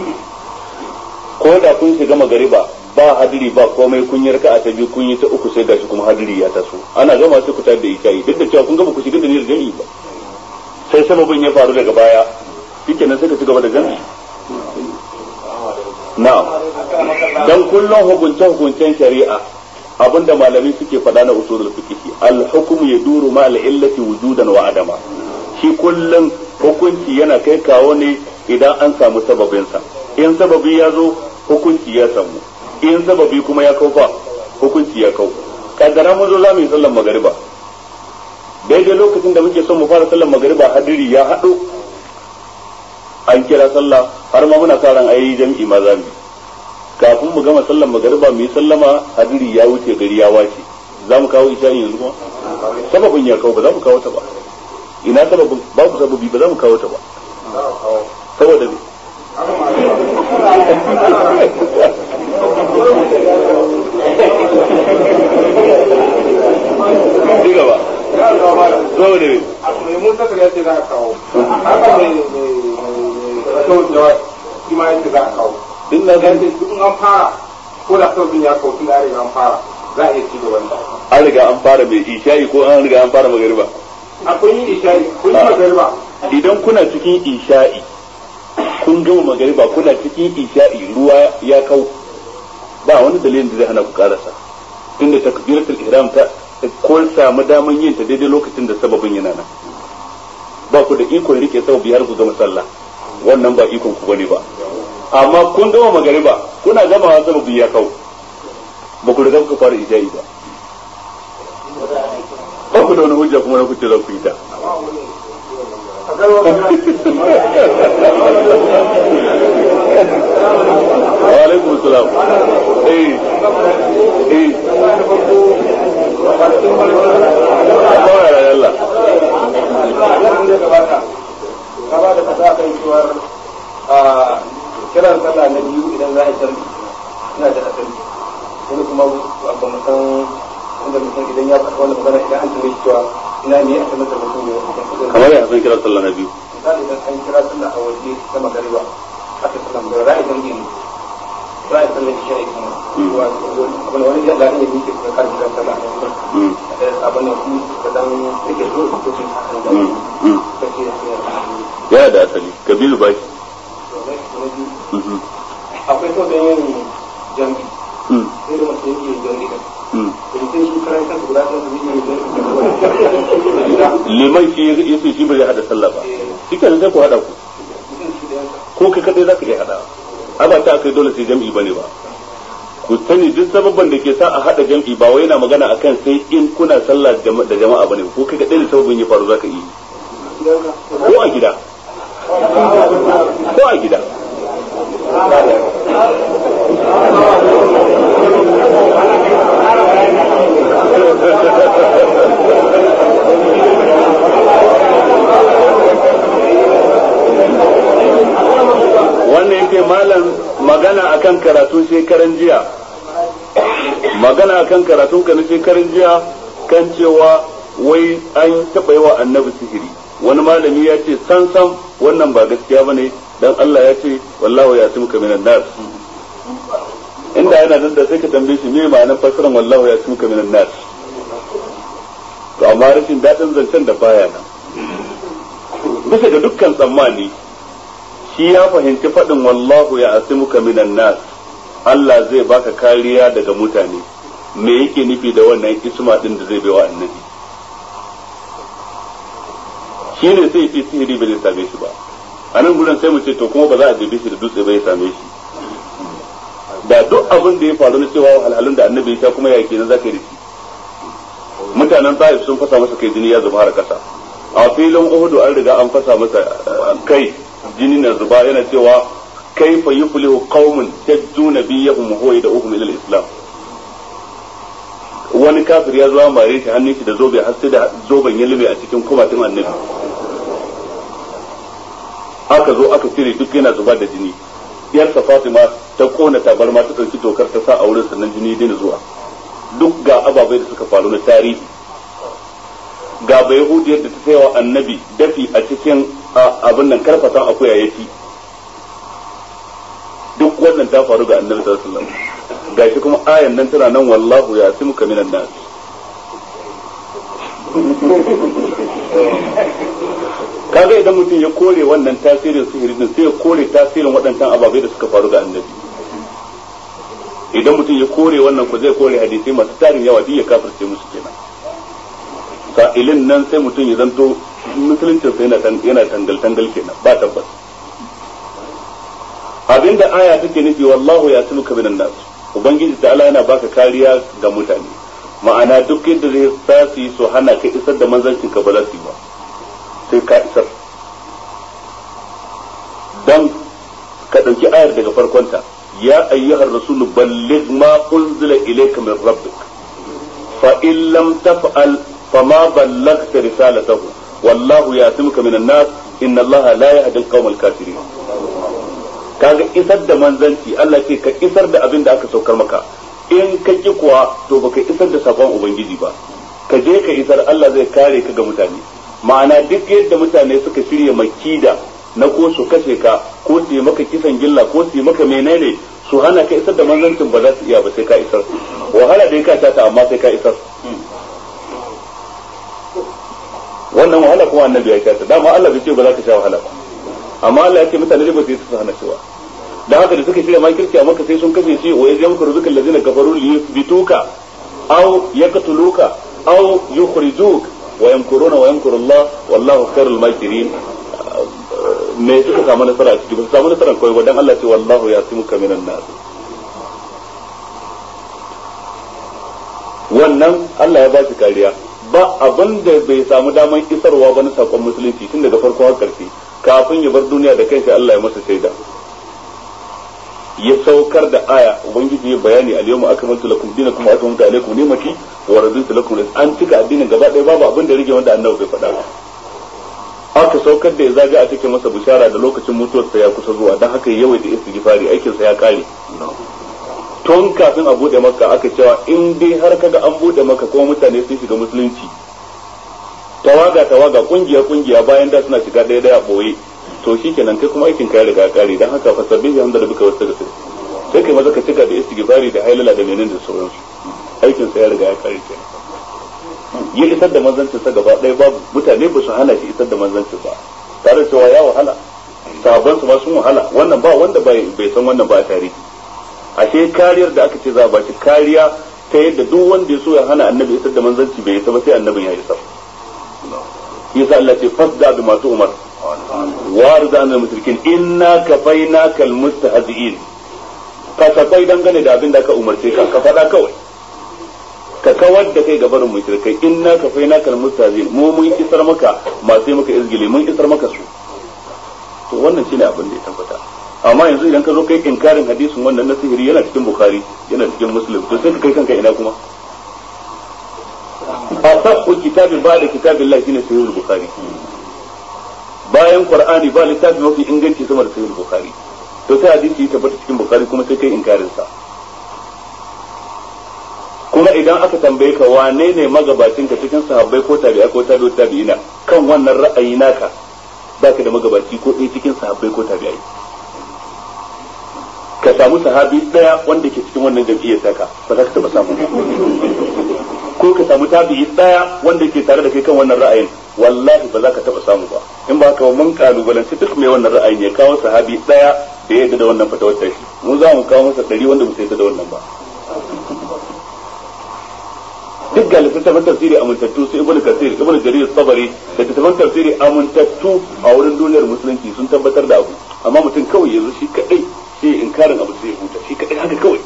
ko da kun shiga magariba ba hadiri ba komai kun yi raka'a ta biyu kun yi ta uku sai gashi kuma hadiri ya taso ana gama sai ku tar da isha'i duk da cewa kun gaba ku shiga da niyyar jami'i ba sai sababin ya faru daga baya shikenan sai ka ci gaba da jami'i na'am dan kullun hukunce hukuncen shari'a abinda malami suke faɗa na usulul fiqh al-hukmu yaduru ma al-illati wujudan wa adama shi kullun hukunci yana kai kawo ne idan an samu sababinsa in sababi ya zo hukunci ya samu in sababi kuma ya kaufa hukunci ya kau kaddara mun zo za mu yi sallar magariba daidai lokacin da muke son mu fara sallar magariba hadiri ya haɗo an kira sallah har ma muna sa ran ayi jam'i ma za mu kafin mu gama sallar magariba mu yi sallama hadiri ya wuce gari ya wace za mu kawo isha'i yanzu kuma sababin ya kau ba za mu kawo ta ba ina sababin babu sababi ba za mu kawo ta ba saboda ne diga ba saboda ne mai musa ya ce za a kawo haka mai mai jawa shi ma yake za a kawo din na ya ce duk an fara ko da sabbin ya kawo tun da an fara za a iya ci gaban da an riga an fara mai isha'i ko an riga an fara magariba akwai yin isha'i kun yi magariba idan kuna cikin isha'i kun gama magariba kuna cikin isha'i ruwa ya kau ba wani dalilin da zai hana ku karasa tunda takbiratul ihram ta ko samu daman yin ta daidai lokacin da sababin yana nan ba ku da ikon rike sababi har ku gama sallah wannan ba ikon ku bane ba amma kun gama magariba kuna gamawa sababi ya kawo ba ku riga ku fara ijai ba ba ku da wani hujja kuma na kuce za ku yi ta wa alaikum salam eh eh Allah ka ba da kasa kan cewar a kiran sallah na biyu idan za a yi sarki ina da asali wani kuma ba mu san inda mutum idan ya faɗa wani magana idan an tambaye cewa ina ne a sanar da mutum ne kamar ya san kiran sallah na biyu misali idan an kira sallah a waje ta magariba aka sallah da ra'ayi dan gini ra'ayi sallah shi ne kuma wani wani da lafiya ne ke kan kiran sallah a abin da kuma da dan take zo su cikin hakan da yana da asali kabiru ba shi akwai so da yin jambi sai da masu yake jambi da mutum shi karan kansa guda ɗaya su yi jambi liman shi ya ce shi ba zai hada sallah ba shi kan sai ku hada ku ko kai kadai za ka iya hada a ba ta kai dole sai jam'i bane ba ku sani duk sababban da ke sa a hada jam'i ba wai yana magana akan sai in kuna sallah da jama'a bane ko kai kadai da sababin ya faru za ka yi ko a gida ko a gida wannan yake malam magana akan karatu shekaran jiya magana akan karatun ka na shekaran jiya kan cewa wai an taɓa yi wa annabi sihiri wani malami ya ce san san wannan ba gaskiya bane dan Allah ya ce wallahu ya tumka minan nas inda yana nan da sai ka tambaye shi me ma'anar fasiran wallahu ya tumka minan nas to amma rashin dadin zancen da baya nan bisa ga dukkan tsammani shi ya fahimci faɗin wallahu ya asimuka minan nas Allah zai baka kariya daga mutane me yake nufi da wannan isma din da zai bai wa annabi shi ne sai ce sihiri ba zai same shi ba a nan gudun sai mu ce to kuma ba za a jebe shi da dutse ba ya same shi da duk abin da ya faru na cewa wahalhalun da annabi ya sha kuma ya ke na zaka yi da shi mutanen ta'if sun fasa masa kai jini ya zuba har kasa a filin uhudu an riga an fasa masa kai jini na zuba yana cewa kaifa yuflihu qaumun tajju nabiyyahum huwa yad'uhum ila al-islam wani kafir ya zo mare shi hannun shi da zobe har sai da zoben ya lube a cikin kumatin annabi aka zo aka cire duk yana zuba da jini yarsa Fatima ta kona tabarma ta dauki tokar ta sa a wurin sannan jini dina zuwa duk ga ababai da suka faru na tarihi ga bai yahudiyar da ta sayawa annabi dafi a cikin abin nan karfatan akuya ya ci duk wannan ta faru ga annabi sallallahu alaihi wasallam gashi kuma ayan nan tana nan wallahu ya asimuka minan nas kaga idan mutum ya kore wannan tasirin sihiri din sai ya kore tasirin waɗannan ababai da suka faru ga annabi idan mutum ya kore wannan ko zai kore hadisi masu tarin yawa duk ya kafirce musu kenan sa'ilin nan sai mutum ya zanto musuluncin sa yana yana tangal tangal kenan ba tabbas abinda aya take nufi wallahu ya asluka minan nas ubangiji ta'ala yana baka kariya ga mutane ma'ana duk inda zai sasi su hana ka isar da manzancin ka ba za su yi ba sai ka isar dan ka dauki ayar daga farkonta ya ayyuhar rasulu balligh ma unzila ilayka min rabbik fa in lam taf'al fama ballaghta risalatahu wallahu ya'timuka minan nas inna allaha la yahdi al-qawma al-kafirin kaga isar da manzanci Allah ce ka isar da abin da aka saukar maka in ka ki kuwa to baka isar da sakon ubangiji ba ka je ka isar Allah zai kare ka ga mutane ma'ana duk yadda mutane suka shirya makida na ko su kashe ka ko su yi maka kisan gilla ko su yi maka menene su hana ka isar da manzancin ba za su iya ba sai ka isar wahala dai ka ta amma sai ka isar wannan wahala kuma annabi ya kata dama Allah bai ce ba za ka sha wahala ba amma Allah ya ce mutane da ba su yi su hana cewa da haka da suka shirya makirci a maka sai sun kashe shi wa yazam kurzuka allazina kafaru li yuthbituka aw yaqtuluka aw yukhrijuk wa yamkuruna wa yamkuru Allah wallahu khairul makirin. Me suka samu nasara a ciki ba su samu nasara kawai ba dan Allah ce wallahu yasimuka minan nas. wannan Allah ya ba shi kariya ba abin da bai samu daman isarwa ba na sakon musulunci tun daga farko har karshe kafin ya bar duniya da kansa Allah ya masa shaida ya saukar da aya ubangiji ya bayani al-yawma akmaltu lakum dinakum wa atamamtu alaykum ni'mati wa raditu lakum an cika addinin gaba ɗaya babu abin da rage wanda annabi bai faɗa aka saukar da ya zaga a cikin masa bishara da lokacin mutuwarsa ya kusa zuwa dan haka yawaita istighfari aikin sa ya kare tun kafin a bude maka aka cewa in dai har kaga an bude maka kuma mutane sun shiga musulunci tawaga tawaga kungiya kungiya bayan da suna shiga daya daya boye to shikenan kai kuma aikin ka ya riga kare dan haka fa sabbihi hamda da bika wasta gaske sai kai maza ka cika da istighfari da hailala da menene da sauransu aikin sa ya riga ya kare kenan ya isar da manzancin sa gaba ɗaya babu mutane ba su hana shi isar da manzancin ba tare cewa ya wahala sahabban su ma sun wahala wannan ba wanda bai bai san wannan ba a tarihi ashe kariyar da aka ce za a bashi kariya ta yadda duk wanda ya so ya hana annabi isar da manzanci bai isa ba sai annabin ya isa yasa Allah ce fasda bi masu umar warda anil mushrikin inna kafainaka almustahzi'in ka sabai dangane da abin da aka umarce ka ka faɗa kawai ka kawar da kai gabarin mushrikai inna kafainaka almustahzi'in mu mun isar maka masu maka izgili mun isar maka su to wannan shine abin da ya tabbata amma yanzu idan ka zo kai inkarin hadisin wannan na sihiri yana cikin bukhari yana cikin muslim to sai ka kai kanka ina kuma asaqu kitabin ba da kitabillahi shine sahihul bukhari bayan qur'ani ba littafi mafi inganci sama da sahihul bukhari to sai hadisi ya tabbata cikin bukhari kuma sai kai inkarin sa kuma idan aka tambaye ka wane ne magabacin ka cikin sahabbai ko tabi'a ko tabi'ut tabi'ina kan wannan ra'ayi naka baka da magabaci ko ɗaya cikin sahabbai ko tabi'ai ka samu sahabi daya wanda ke cikin wannan jam'iyyar taka ba za ka taba samu ko ka samu tabi'i daya wanda ke tare da kai kan wannan ra'ayin wallahi ba za ka taba samu ba in ba ka mun kalubalanci duk mai wannan ra'ayin ya kawo sahabi daya da ya yarda da wannan fatawar ta shi mu za mu kawo masa dari wanda ba sai da wannan ba duk ga littattafan tafsiri amintattu su ibnu kasir ibnu jarir sabari da littattafan tafsiri amintattu a wurin duniyar musulunci sun tabbatar da abu amma mutum kawai yanzu shi kadai sai inkarin abu sai huta shi kadai haka kawai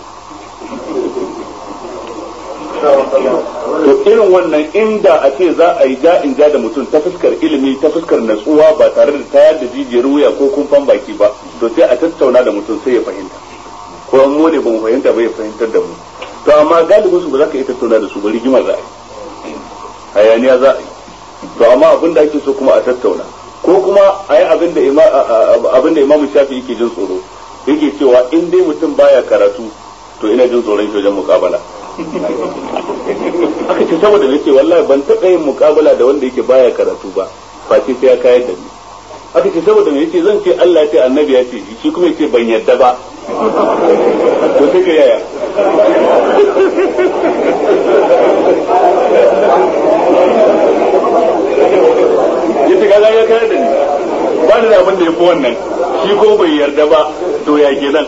to irin wannan inda a ce za a yi ja in ja da mutum ta fuskar ilimi ta fuskar natsuwa ba tare da tayar da jijiyar wuya ko kumfan baki ba to sai a tattauna da mutum sai ya fahimta ko an mu ne ba mu fahimta ba ya fahimtar da mu to amma galibin su ba za ka iya tattauna da su ba rigima za a yi hayaniya za a yi to amma abin da ake so kuma a tattauna ko kuma a yi abin da imamu shafi yake jin tsoro yake cewa in dai mutum baya karatu to ina jin tsoron shi wajen mukabala aka ce saboda nake wallahi ban taɓa yin mukabala da wanda yake baya karatu ba face sai ya kayar da ni aka ce saboda me yace zan ce Allah ya ce annabi ya ce shi kuma yace ban yadda ba to sai ka yaya yace kaga ya kayar da ni ba da abin da ya fi wannan shi ko bai yarda ba to ya kenan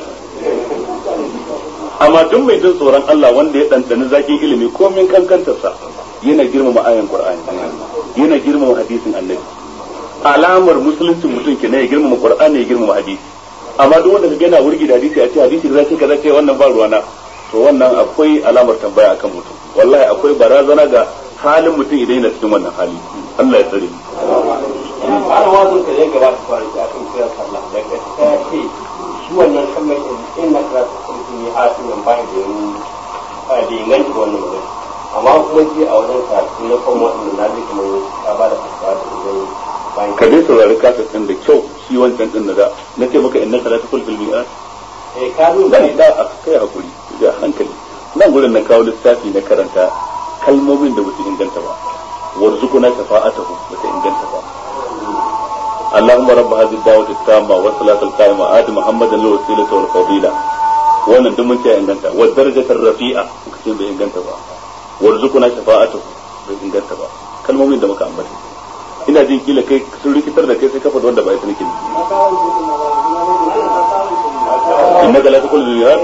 amma duk mai jin tsoron Allah wanda ya dandani zakin ilimi ko min kankantarsa yana girmama ayan Qur'ani yana girmama hadisin Annabi alamar musulunci mutum ke ne ya girmama Qur'ani ya girmama hadisi amma duk wanda kaga yana wurgi da hadisi a ce hadisi da zai kaza ce wannan ba ruwana to wannan akwai alamar tambaya akan mutum wallahi akwai barazana ga halin mutum idan yana cikin wannan hali Allah ya tsare har wazin ka yake ba ta fara a kan kiran sallah da ka ce shi wannan kamar in na karatu sun yi hasu nan ba da yin da inganci wannan ba amma kuma ji a wajen sa na kuma wannan na ji kuma ka ba da fasara da zai bayan ka dai saurari kasa din da kyau shi wancan din da na ce maka inna salatu kul fil mi'at eh ka zo da da kai hakuri da hankali nan gurin na kawo lissafi na karanta kalmomin da ba su inganta ba warzuquna shafa'atahu ba ta inganta ba اللهم رب هذه الدعوة التامة والصلاة القائمة آت محمدا الوسيلة والفضيلة wannan duk mun ce inganta wa darajatar rafi'a muka ce bai inganta ba warzuquna shafa'atu bai inganta ba kalmomin da muka ambata ina jin kila kai sun rikitar da kai sai kafa wanda ba ya nake amma da lafi kullu ya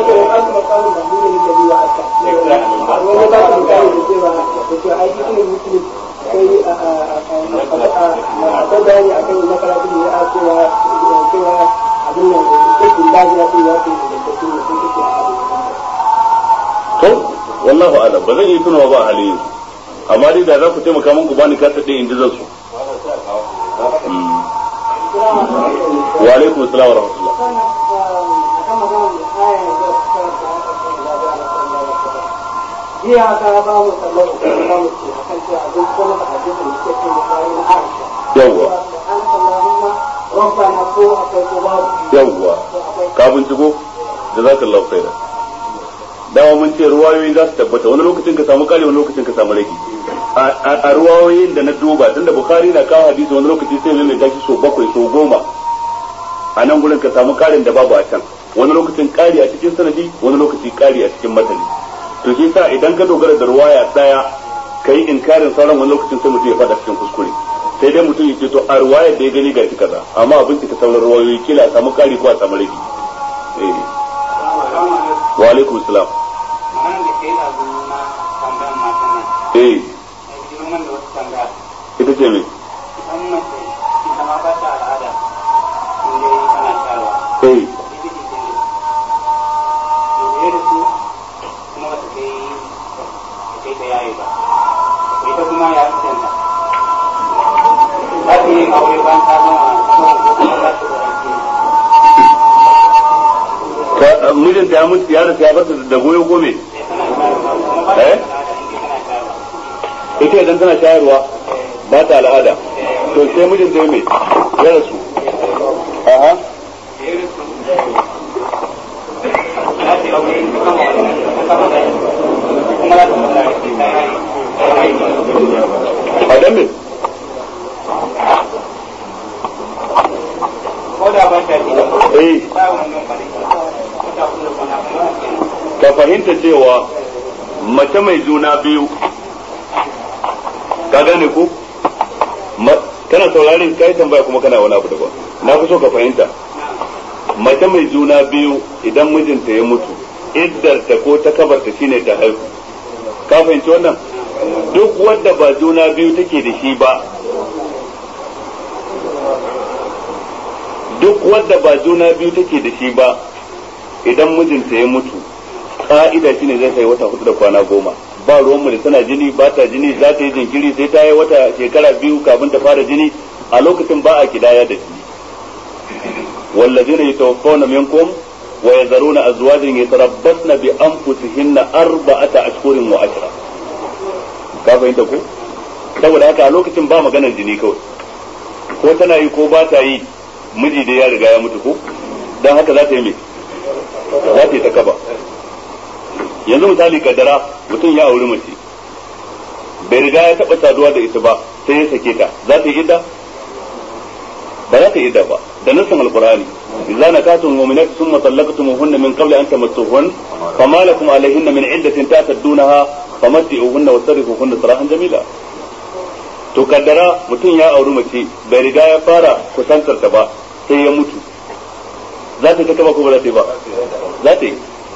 to wallahu a'lam ba zan yi tunawa ba hali amma dai da za ku taimaka min ku bani kasa ɗin inda zan su wa alaikum assalam wa rahmatullah jiya ka ba mu sallar da ba mu ce akan cewa abin kuma da hadisin da ke cikin Bukhari na Aisha yawwa an sallama rabbana ko akwai ko babu yawwa ka binciko jazakallahu khairan dama mun ce ruwayoyi za su tabbata wani lokacin ka samu kare wani lokacin ka samu rage a ruwayoyin da na duba tunda Bukhari na kawo hadisi wani lokaci sai mai tashi so bakwai so goma a nan gurin ka samu karin da babu a can wani lokacin kari a cikin sanadi wani lokaci kari a cikin matani to shi sa idan ka dogara da ruwaya daya kai inkarin sauran wani lokacin sai mutum ya fada cikin kuskure sai dai mutum ya ce to a ruwayar da ya gani ga shi kaza amma abin ka sauran ruwayoyi kila a samu kari ko a samu rage eh wa alaikum salam eh ita ce me eh ita kuma ya canta za ta yi aure ban ta zama mijinta ya mutu ya rasa ya bata da goyo ko me eh ita idan tana shayarwa ba ta al'ada to sai mijinta ya me ya rasu aha a me eh ka fahimta cewa mace mai juna biyu ka gane ko kana sauraron kai tambaya kuma kana wani abu daban na fi so ka fahimta mace mai juna biyu idan mijinta ya mutu iddarta ko ta kabarta shine ta haihu ka fahimci wannan duk wadda ba juna biyu take da shi ba duk wadda ba juna biyu take da shi ba idan mijinta ya mutu ka'ida shine zai kai wata hudu da kwana goma ba ruwanmu da tana jini ba ta jini za ta yi jinkiri sai ta yi wata shekara biyu kafin ta fara jini a lokacin ba a kidaya da jini wallazina yatawaffawna minkum wa yazaruna azwajan yatarabbasna bi anfusihinna arba'ata ashhurin wa ashra ka fahimta ko saboda haka a lokacin ba maganar jini kawai ko tana yi ko ba ta yi miji da ya riga ya mutu ko dan haka za ta yi me za ta yi ta kaba yanzu misali kaddara mutum ya auri mace bai riga ya taba saduwa da ita ba sai ya sake ta za ta yi idda ba za ta yi idda ba da nassin alqur'ani idza nakatum mu'minati thumma talaqtumuhunna min qabli an tamassuhun fama lakum alayhinna min iddatin ta'tadunaha famatti'uhunna wasarrifuhunna sarahan jamila to kaddara mutum ya auri mace bai riga ya fara kusantar ta ba sai ya mutu za ta ta ba ko ba za ta yi ba za ta yi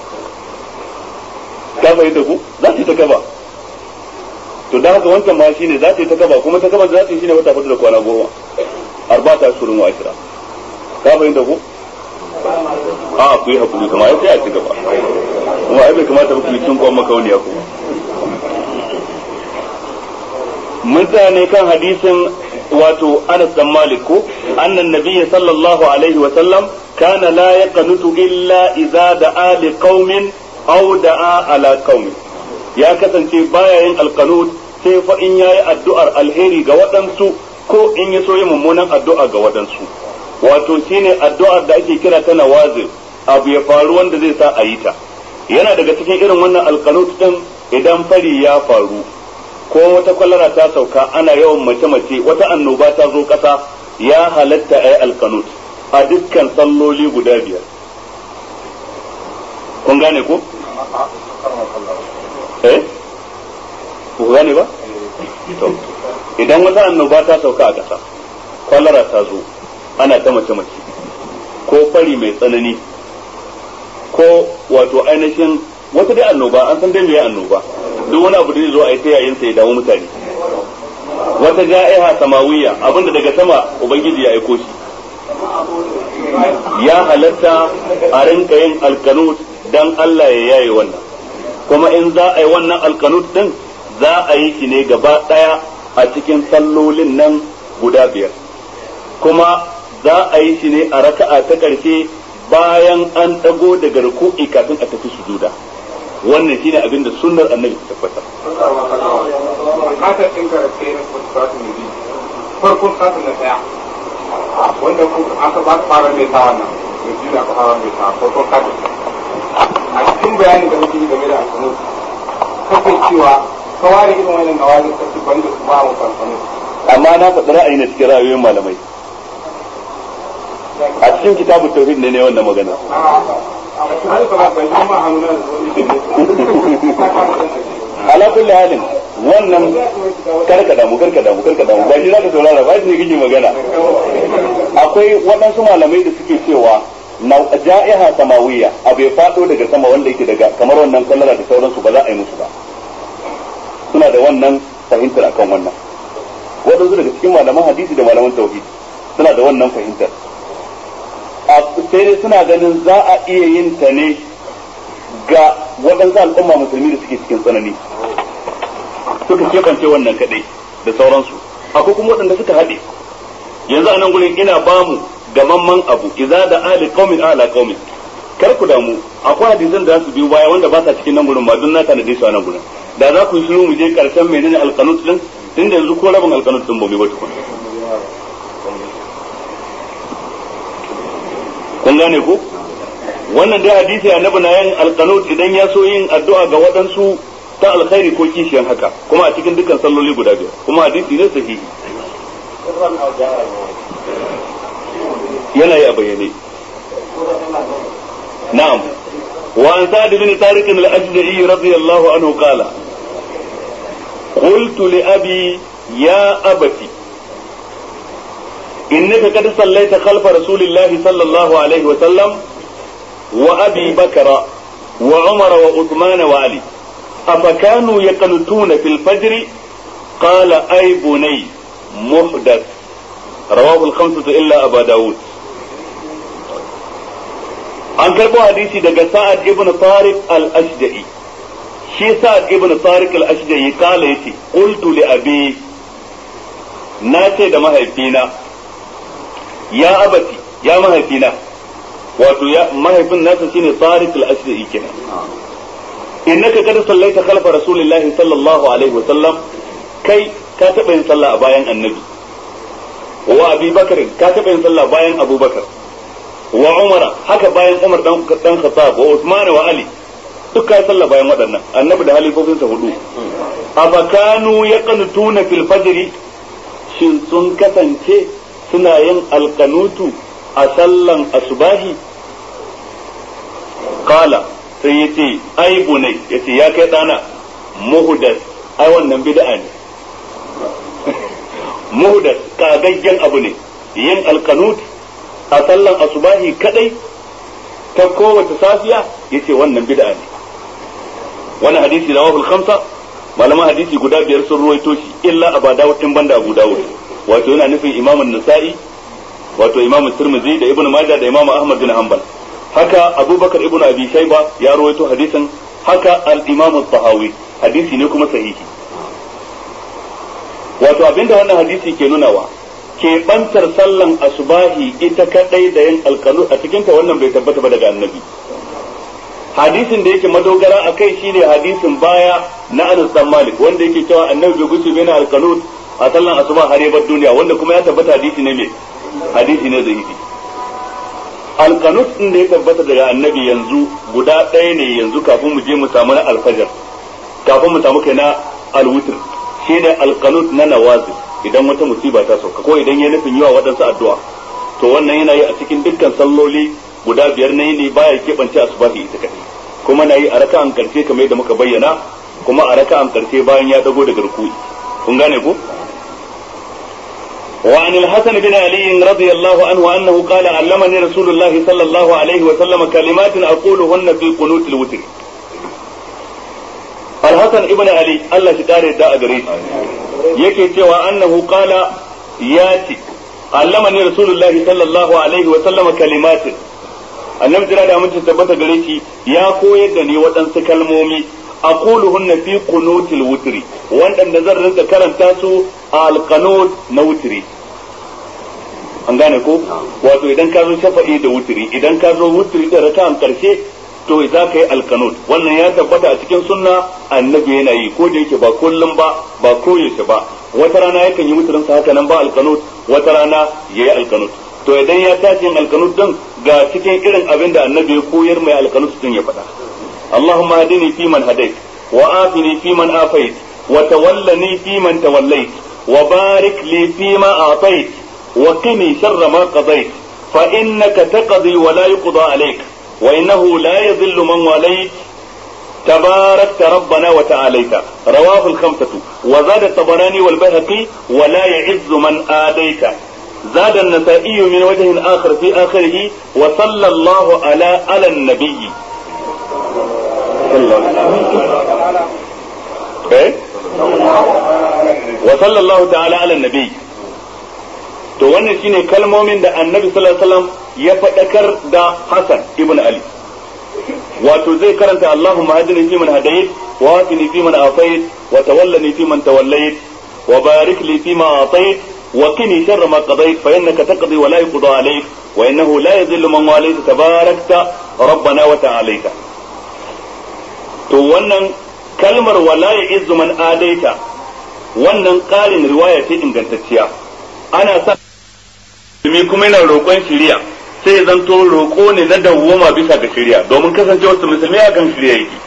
ka fahimta ku za ta yi ta kaba to da haka wancan ma shine za ta yi ta kaba kuma ta kaba za ta yi shine wata hudu da kwana goma arba'ata ashurun wa ashra ka fahimta ku a ku yi hakuri kamar ya sai a ci gaba kuma ai bai kamata ba ku yi cin kwan makauniya ku mun tsaya kan hadisin wato Anas dan Malik ko annan nabiyyi sallallahu alaihi wa sallam kana la yaqnutu illa idza da'a li qaumin aw da'a ala qaumin ya kasance baya yin alqanut sai fa in yayi addu'ar alheri ga waɗansu ko in ya so yi mummunan addu'a ga waɗansu wato shine addu'ar da ake kira ta nawazil abu ya faru wanda zai sa a yi ta yana daga cikin irin wannan alqanut din idan fari ya faru ko wata kwalara ta sauka ana yawan mace-mace wata annoba ta zo ƙasa ya halatta a yi alkanut a dukkan salloli guda biyar kun gane ko? eh? ku gane ba? to idan wata annoba ta sauka a ƙasa kwalara ta zo ana ta mace-mace ko fari mai tsanani ko wato ainihin wata dai annoba, an san dai me annoba, duk wani abu da zai zo a yi ta yayin sa ya dawo mutane, wata ja'iha samawiyya, abinda daga sama ubangiji ya aiko shi, ya halatta a rinka yin alkanut dan Allah ya yaye wannan. Kuma in za a yi wannan alkanut din za a yi shi ne gaba daya a cikin sallolin nan guda biyar, kuma za a yi shi ne a raka'a ta ƙarshe bayan an ɗago daga ruku'i kafin a tafi sujuda. Wannan shine abin da sunnar annabi ta tabbatar. Kasar ɗin karfe na kusuratu ne biyu, farkon kasar na ɗaya, wanda aka ba ta fara mai ta wannan, da biyu da aka fara mai ta farkon kasar. A cikin bayanin da muke yi game da alkanu, kafin cewa kawai irin wannan nawazin kasu banda su ba mu alkanu. Amma na faɗi ra'ayi na cikin ra'ayoyin malamai. A cikin kitabun tauhid ne ne wannan magana. Ala kulli halin wannan karkada mu karkada mu karkada mu ba shi zaka saurara ba shi ne kike magana. Akwai waɗansu malamai da suke cewa na ja'iha samawiyya abu ya fado daga sama wanda yake daga kamar wannan kallara da sauransu ba za a yi musu ba. Suna da wannan fahimtar akan wannan. Waɗansu daga cikin malaman hadisi da malaman tauhid suna da wannan fahimtar. Sai dai suna ganin za a iya yin ta ne ga waɗansu al'umma musulmi da suke cikin tsanani, suka keɓance wannan kaɗai da sauransu. Akwai kuma waɗanda suka haɗe. Yanzu a nan gurin ina ba mu gamamman abu idza da ali qaumin ala qaumin, kar ku damu, akwai hadisan da za su biyo baya wanda ba sa cikin nan gurin ma don na tanade su a nan gurin. Da za ku yi shiru mu je karshen menene alqanut din, tunda yanzu ko rabin alqanut din ba mu ba tukun. Kun gane ko? Wannan dai hadisi annabi na yin alqanut idan ya so yin addu'a ga waɗansu ta alkhairi ko kishiyan haka, kuma a cikin dukkan salloli guda biyar, kuma hadisi ne sahihi. Yana yi a bayyane. Na'am. Wa an Sa'd bin Tariq al-Ajda'i radiyallahu anhu qala قلت لأبي يا أبتي إنك قد صليت خلف رسول الله صلى الله عليه وسلم وأبي بكر وعمر وعثمان وعلي أفكانوا يقنتون في الفجر؟ قال أي بني محدث. رواه الخمسة إلا أبا داود. an karɓo hadisi daga Sa'ad ibn Tariq al-Ashja'i. Shi Sa'ad ibn Tariq al-Ashja'i kala yace qultu li abi, na ce da mahaifina ya abati, ya mahaifina, wato ya mahaifin nasa shine Tariq al-Ashja'i kenan. innaka kad sallaita khalfa rasulillahi sallallahu alaihi wa sallam, kai ka taɓa yin sallah a bayan annabi, wa abi bakar ka taɓa yin sallah bayan abubakar, wa umara haka bayan umar dan dan khattab, wa usman wa ali duk kai sallah bayan waɗannan annabi da halifofinsa hudu. afakanu yaqnutuna fil fajr, shin sun kasance suna yin alqanutu a sallan asubahi? qala sai yace ai bunai, yace ya kai dana, muhdas, ai wannan bid'a ne. muhdas kagaggen abu ne yin alqanut a sallan asubahi kadai ta kowace safiya, yace wannan bid'a ne. wannan hadisi rawahu al-khamsa, malaman hadisi guda biyar sun ruwaito shi illa Abu Dawud din banda Abu Dawud, wato yana nufin Imam an-Nasa'i, wato Imam Tirmidhi da Ibn Majah da Imam Ahmad bin Hanbal. haka Abubakar ibn Abi Shayba ya ruwaito hadisin, haka al-Imam at-Tahawi, hadisi ne kuma sahihi. wato abinda wannan hadisi ke nunawa, ke bantar sallan asubahi ita kadai da yin alqanut a cikin ta, wannan bai tabbata ba daga annabi. hadisin da yake madogara akai shine hadisin baya na Anas bin Malik wanda yake cewa annabi bai gushi bai na alqanut a sallan asuba har ya bar duniya, wanda kuma ya tabbata hadisi ne mai hadisi ne zaifi. alqanut din da ya tabbata daga annabi yanzu guda ɗaya ne yanzu kafin mu je mu samu na alfajar, kafin mu samu kai na alwitr, shine alqanut na nawazi, idan wata musiba ta sauka ko idan ya nufin yiwa waɗansu addu'a, to wannan yana yi a cikin dukkan salloli guda biyar na yini, baya keɓance asubahi ita kadai, kuma na yi a raka'an karshe kamar yadda muka bayyana, kuma a raka'an karshe bayan ya dago daga ruku'i. kun gane ko? وعن الحسن بن علي رضي الله عنه أنه قال علمني رسول الله صلى الله عليه وسلم كلمات أقولهن في قنوت الوتر. الحسن ابن علي الله شكاره دا أدريس يكي سوى أنه قال ياتي علمني رسول الله صلى الله عليه وسلم كلمات annabi jira da mutum tabbata gare shi ya koyar da ni waɗansu kalmomi aquluhunna fi qunutil wutri wanda zan rinka karanta su a alqanut na wutri an gane ko wato idan ka zo shafa'i da wutri idan ka zo wutri da raka'an karshe to za ka yi alqanut wannan ya tabbata a cikin sunna annabi yana yi ko da yake ba kullum ba ba koyaushe ba wata rana yakan yi wutrin sa haka nan ba alqanut wata rana yayi alqanut to idan ya tashi yin alqanut din ga cikin irin abin da annabi ya koyar mai alqanut din ya faɗa Allahumma hadini fi man hadait wa afini fi man afait wa tawallani fi man tawallait wa barik li fi ma a'tait wa qini sharra ma qadait fa innaka taqdi wa la yuqda alayk wa innahu la yadhillu man walayt تباركت ربنا وتعاليت رواه الخمسة وزاد الطبراني والبيهقي ولا يعز من آديت زاد النسائي من وجه آخر في آخره وصلى الله على على النبي إيه؟ وصلى الله تعالى على النبي to wannan shine kalmomin da annabi sallallahu alaihi wasallam ya faɗakar da Hassan ibn Ali wato zai karanta Allahumma hadini fi man hadayt wa afini fi man afayt wa tawallani fi man tawallayt wa barik li fi ma atayt وقني شر ما قضيت فإنك تقضي ولا يقضى عليك وإنه لا يذل من واليت تباركت ربنا وتعاليت to wannan kalmar wala ya izzu man adaita wannan ƙarin riwaya ce ingantacciya ana sa me kuma yana roƙon shiriya sai zanto roƙo ne na dawwama bisa ga shiriya domin kasance wasu musulmi a kan shiriya yake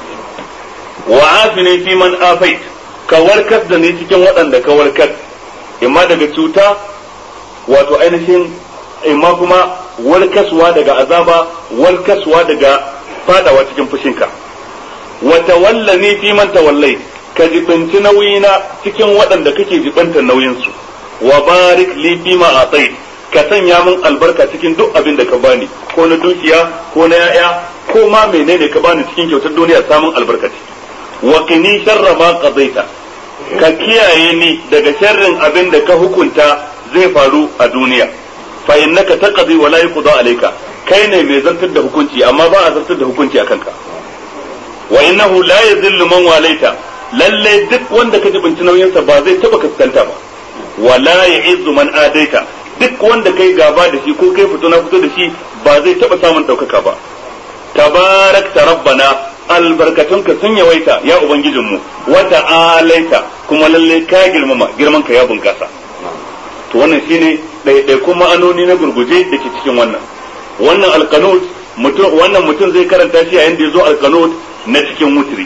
wa afini fi man afait ka warkar da ni cikin waɗanda ka warkar imma daga cuta wato ainihin imma kuma warkaswa daga azaba warkaswa daga fadawa cikin fushinka wa tawallani fi man tawallai ka jibinci nauyina cikin waɗanda kake jibantar nauyinsu wa barik li fi ma atai ka sanya min albarka cikin duk abin da ka bani ko na dukiya ko na yaya ko ma menene ka bani cikin kyautar duniya samun albarka ciki wa qini sharra ma qadaita ka kiyaye ni daga sharrin abin da ka hukunta zai faru a duniya fa innaka taqdi wa la yuqda alayka kai ne mai zartar da hukunci amma ba a zartar da hukunci akan ka wa innahu la yadhillu man walaita lalle duk wanda ka jibinci nauyin sa ba zai taba kaskanta ba wa la ya'izzu man adaita duk wanda kai gaba da shi ko kai fito na fito da shi ba zai taba samun daukaka ba tabarakta rabbana albarkatunka sun yawaita ya ubangijinmu wata alaita kuma lalle ka girmama girman ka ya bunkasa to wannan shine ɗaiɗaikun ma'anoni na gurguje da ke cikin wannan wannan alqanut mutum wannan mutum zai karanta shi yayin da yazo alqanut na cikin wutri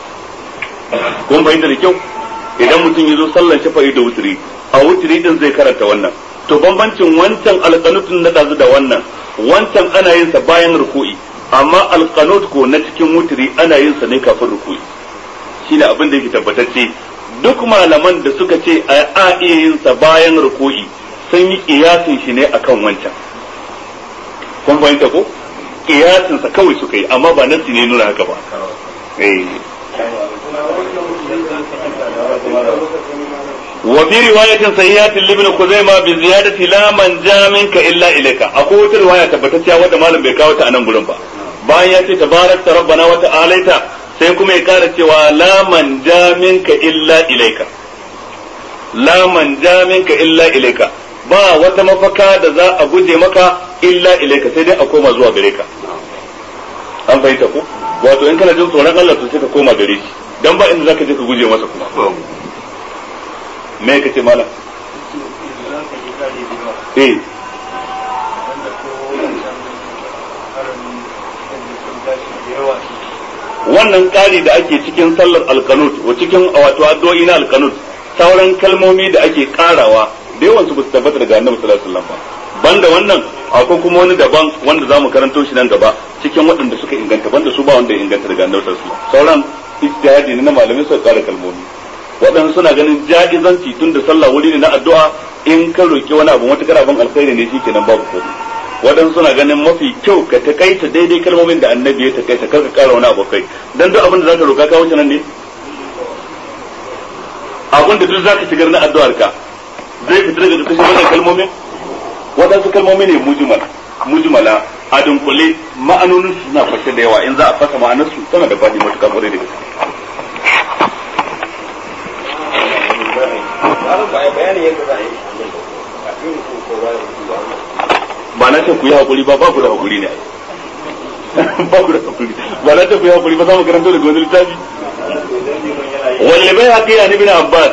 kun bayyana da kyau idan mutum yazo sallan shafa'i da wutri a wutri din zai karanta wannan to bambancin wancan alqanutun na dazu da wannan wancan ana yin sa bayan ruku'i amma alqanut ko na cikin wutri ana yin sa ne kafin ruku'i shine abin da yake tabbatacce duk malaman da suka ce a iya yin sa bayan ruku'i sun yi kiyasin shi ne akan wancan kun fahimta ko kiyasin sa kawai suka yi amma ba nasi ne nuna haka ba eh wa fi riwayatin sayyi'atin libn khuzaimah bi ziyadati la man ja minka illa ilayka akwai wata riwaya tabbatacciya wanda malam bai kawo ta a nan gurin ba bayan ya ce tabarakta rabbana wa ta'alaita sai kuma ya kara cewa la man ja minka illa ilayka la man ja minka illa ilayka ba wata mafaka da za a guje maka illa ilayka sai dai a koma zuwa gare ka an fahimta ko wato in kana jin tsoron Allah to sai ka koma gare shi dan ba inda zaka je ka guje masa kuma me kace malam eh wannan ƙari da ake cikin sallar alkanut wa cikin wato addu'o'i na alkanut sauran kalmomi da ake ƙarawa da yawan su ba su tabbata daga annabi sallallahu alaihi wasallam ba banda wannan akwai kuma wani daban wanda zamu karanto shi nan gaba cikin waɗanda suka inganta banda su ba wanda ya inganta daga annabi sallallahu alaihi wasallam sauran ijtihadi ne na malamai suka ƙara kalmomi waɗansu suna ganin ja'izanci tun da sallah wuri ne na addu'a in ka roki wani abu matukar abin alkhairi ne shikenan babu komai wadan suna ganin mafi kyau ka takaita daidai kalmomin da annabi ya takaita kar ka kara wani abu kai dan duk abin da zaka roka ka wuce nan ne abin da duk zaka shigar na addu'ar ka zai fita daga kashin wannan kalmomin wadansu kalmomi ne mujmal mujmala a dunkule ma'anonin su suna fashe da yawa in za a fasa ma'anar su tana da fadi matuƙa kwarai da gaske ba na ce ku yi hakuri ba ba ku da hakuri ne ba ku da hakuri ba na ce ku yi hakuri ba za mu karanta daga wani littafi wal bai haqiqa ibn Abbas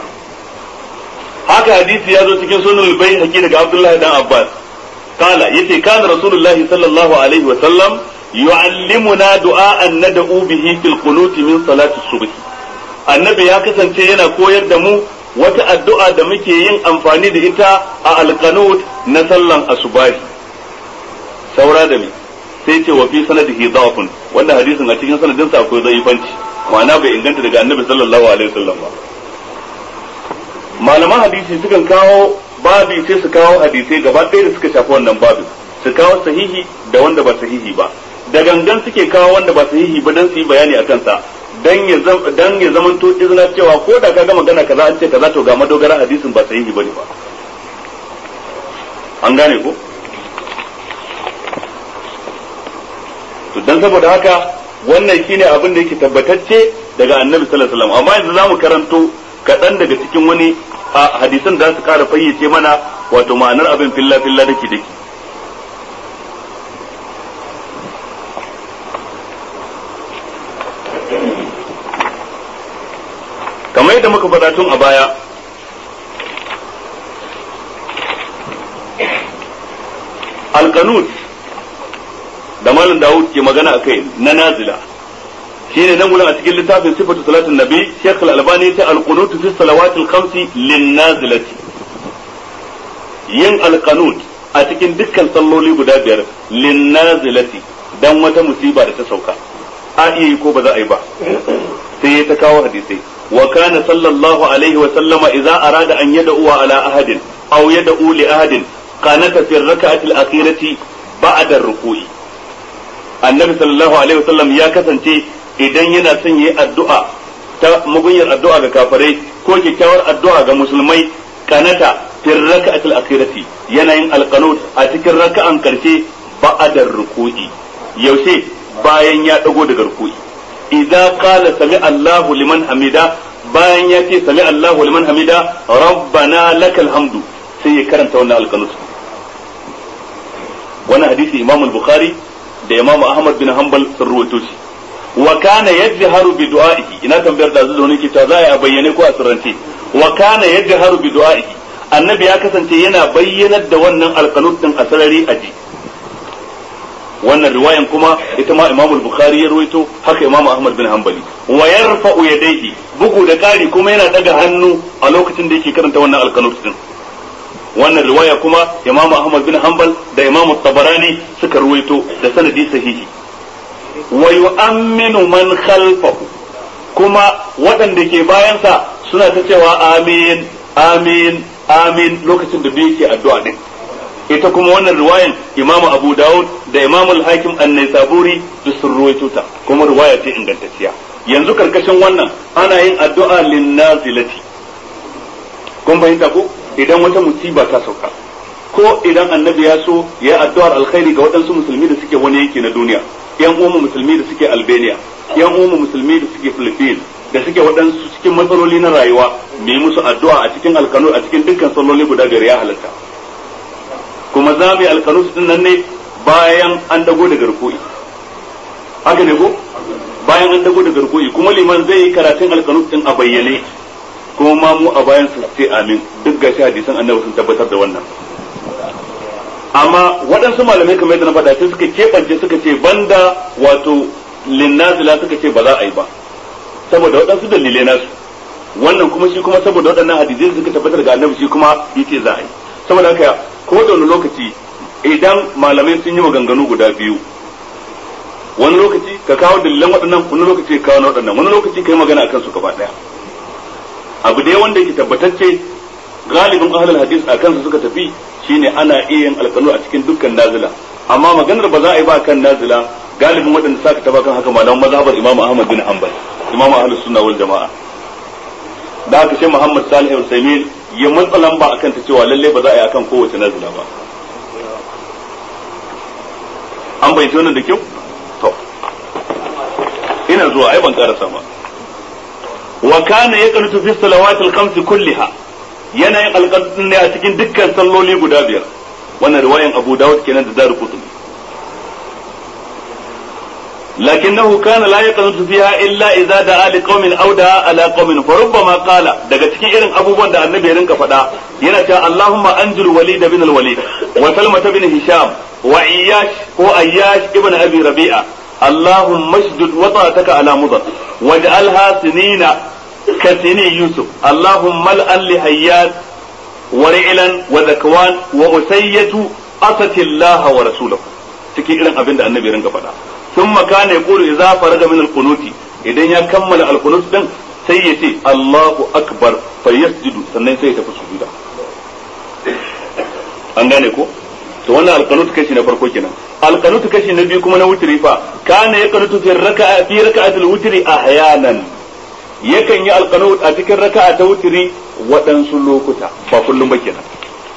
haka hadisi ya zo cikin sunan bai haqiqa daga Abdullah dan Abbas kala yace kana rasulullahi sallallahu alaihi wa sallam yu'allimuna du'a'an nad'u bihi fil qunut min salati subh annabi ya kasance yana koyar da mu wata addu'a da muke yin amfani da ita a alqanut na sallan asubahi saura da me sai ce wa fi sanadihi dhafun wanda hadisin a cikin sanadin sa akwai zaifanci ma'ana bai inganta daga annabi sallallahu alaihi wasallam ba malaman hadisi sukan kawo babi sai su kawo hadisai gaba ɗaya da suka shafi wannan babin su kawo sahihi da wanda ba sahihi ba da gangan suke kawo wanda ba sahihi ba dan su yi bayani akan sa dan ya dan ya zamanto izina cewa ko da kaga magana kaza an ce kaza to ga madogara hadisin ba sahihi bane ba an gane ko to dan saboda haka wannan shine abin da yake tabbatacce daga annabi sallallahu alaihi wasallam amma yanzu zamu karanto kaɗan daga cikin wani hadisan da su kara fayyace mana wato ma'anar abin filla filla dake dake kamar yadda muka faɗa tun a baya alqanut da malam Dawud ke magana akai na nazila shine nan gurin a cikin littafin sifatu salatin nabi Sheikh Al-Albani ya ce al-qunut fi salawati al-khamsi lin-nazilati yin al-qanut a cikin dukkan salloli guda biyar lin-nazilati dan wata musiba da ta sauka a iya ko ba za a yi ba sai ya ta kawo hadisai wa kana sallallahu alaihi wa sallama idza arada an yad'u ala ahadin aw yad'u li ahadin qanata fi ar-rak'ati al-akhirati ba'da ar-ruku'i annabi sallallahu alaihi wa sallam ya kasance idan yana son yi addu'a ta mugunyar addu'a ga kafirai ko kyakkyawar addu'a ga musulmai kanata fil raka'atil akhirati yana yin alqanut a cikin raka'an karshe ba'da ruku'i yaushe bayan ya dago daga ruku'i idza qala sami Allahu liman hamida bayan ya ce sami Allahu liman hamida rabbana lakal hamdu sai ya karanta wannan alqanut wannan hadisi Imam al-Bukhari da Imam Ahmad bin Hanbal sun ruwaito shi wa kana yajharu bi du'a'ihi ina tambayar da zuwa ne ke ta za a bayyane ko a sirrance wa kana yajharu bi du'a'ihi annabi ya kasance yana bayyanar da wannan alqanut din a sarari aji wannan riwayan kuma ita ma Imam al-Bukhari ya ruwaito haka Imam Ahmad bin Hanbali wa yarfa'u yadayhi bugu da kari kuma yana daga hannu a lokacin da yake karanta wannan alqanut din wannan riwaya kuma Imam Ahmad bin Hanbal da Imam Tabarani suka ruwaito da sanadi sahihi wa yu'minu man khalfahu kuma waɗanda ke bayansa suna ta cewa amin amin amin lokacin da bai yake addu'a din ita kuma wannan riwayan Imam Abu Dawud da Imam Al-Hakim An-Naisaburi duk sun ruwaito ta kuma riwaya ce ingantacciya yanzu karkashin wannan ana yin addu'a lin-nazilati kun fahimta ko idan wata musiba ta sauka ko idan annabi ya so ya addu'ar alkhairi ga waɗansu musulmi da suke wani yanki na duniya yan uwan musulmi da suke Albania yan uwan musulmi da suke Philippines da suke waɗansu cikin matsaloli na rayuwa mu yi musu addu'a a cikin alkanu a cikin dukkan salloli guda biyar ya halatta kuma za mu yi alkanu din nan ne bayan an dago daga ruku'i haka ne ko bayan an dago daga ruku'i kuma liman zai yi karatun alkanu din a bayyane kuma ma mu a bayan su ce amin duk gashi hadisan annabi sun tabbatar da wannan amma waɗansu malamai kamar yadda na faɗa sai suka keɓance suka ce banda wato linnazila suka ce ba za a yi ba saboda waɗansu dalilai nasu wannan kuma shi kuma saboda waɗannan hadisai suka tabbatar ga annabi shi kuma yace za a yi saboda haka ko da wani lokaci idan malamai sun yi maganganu guda biyu wani lokaci ka kawo dalilan waɗannan wani lokaci ka kawo waɗannan wani lokaci ka yi magana akan su gaba ɗaya abu dai wanda yake tabbatacce galibin ahlul hadis a kansu suka tafi shine ana iya yin alqanut a cikin dukkan nazila amma maganar ba za a yi ba kan nazila galibin waɗanda saka taba kan haka malaman mazhabar Imam Ahmad bin Hanbal Imam Ahlus Sunna wal Jama'a da haka sai Muhammad Salih al-Usaimin ya matsa lamba akan ta cewa lalle ba za a yi akan kowace nazila ba an bai wannan da kyau to ina zuwa ai ban karasa ba wa kana yaqnutu fi salawatil khams kulliha yana yin alqanun ne a cikin dukkan salloli guda biyar wannan riwayan Abu Dawud kenan da Darqutni lakinnahu kana la yaqnutu fiha illa idza da'a liqaumin aw da'a ala qaumin farubbama qala daga cikin irin abubuwan da annabi ya rinka faɗa yana cewa Allahumma anjil Walid bin al-Walid wa Salma bin Hisham wa Iyash ko Ayyash ibn Abi Rabi'a Allahumma ashdud wata'ataka ala mudar waj'alha sinina kasini Yusuf Allahumma al'an li hayyat wa ri'lan wa zakwan wa usayyatu asati Allah wa rasulahu cikin irin abin da annabi ya rinka faɗa ثم كان يقول إذا فرغ من القنوت إذا يكمل القنوت دن سيتي الله أكبر فيسجد sannan sai ya tafi sujuda an gane ko to wannan alqanut kashi na farko kenan alqanut kashi na biyu kuma na wutri fa kana yaqnutu fi raka'a fi raka'atil wutri ahyanan yakan yi alqanut a cikin raka'a ta wutri waɗansu lokuta ba kullum ba kenan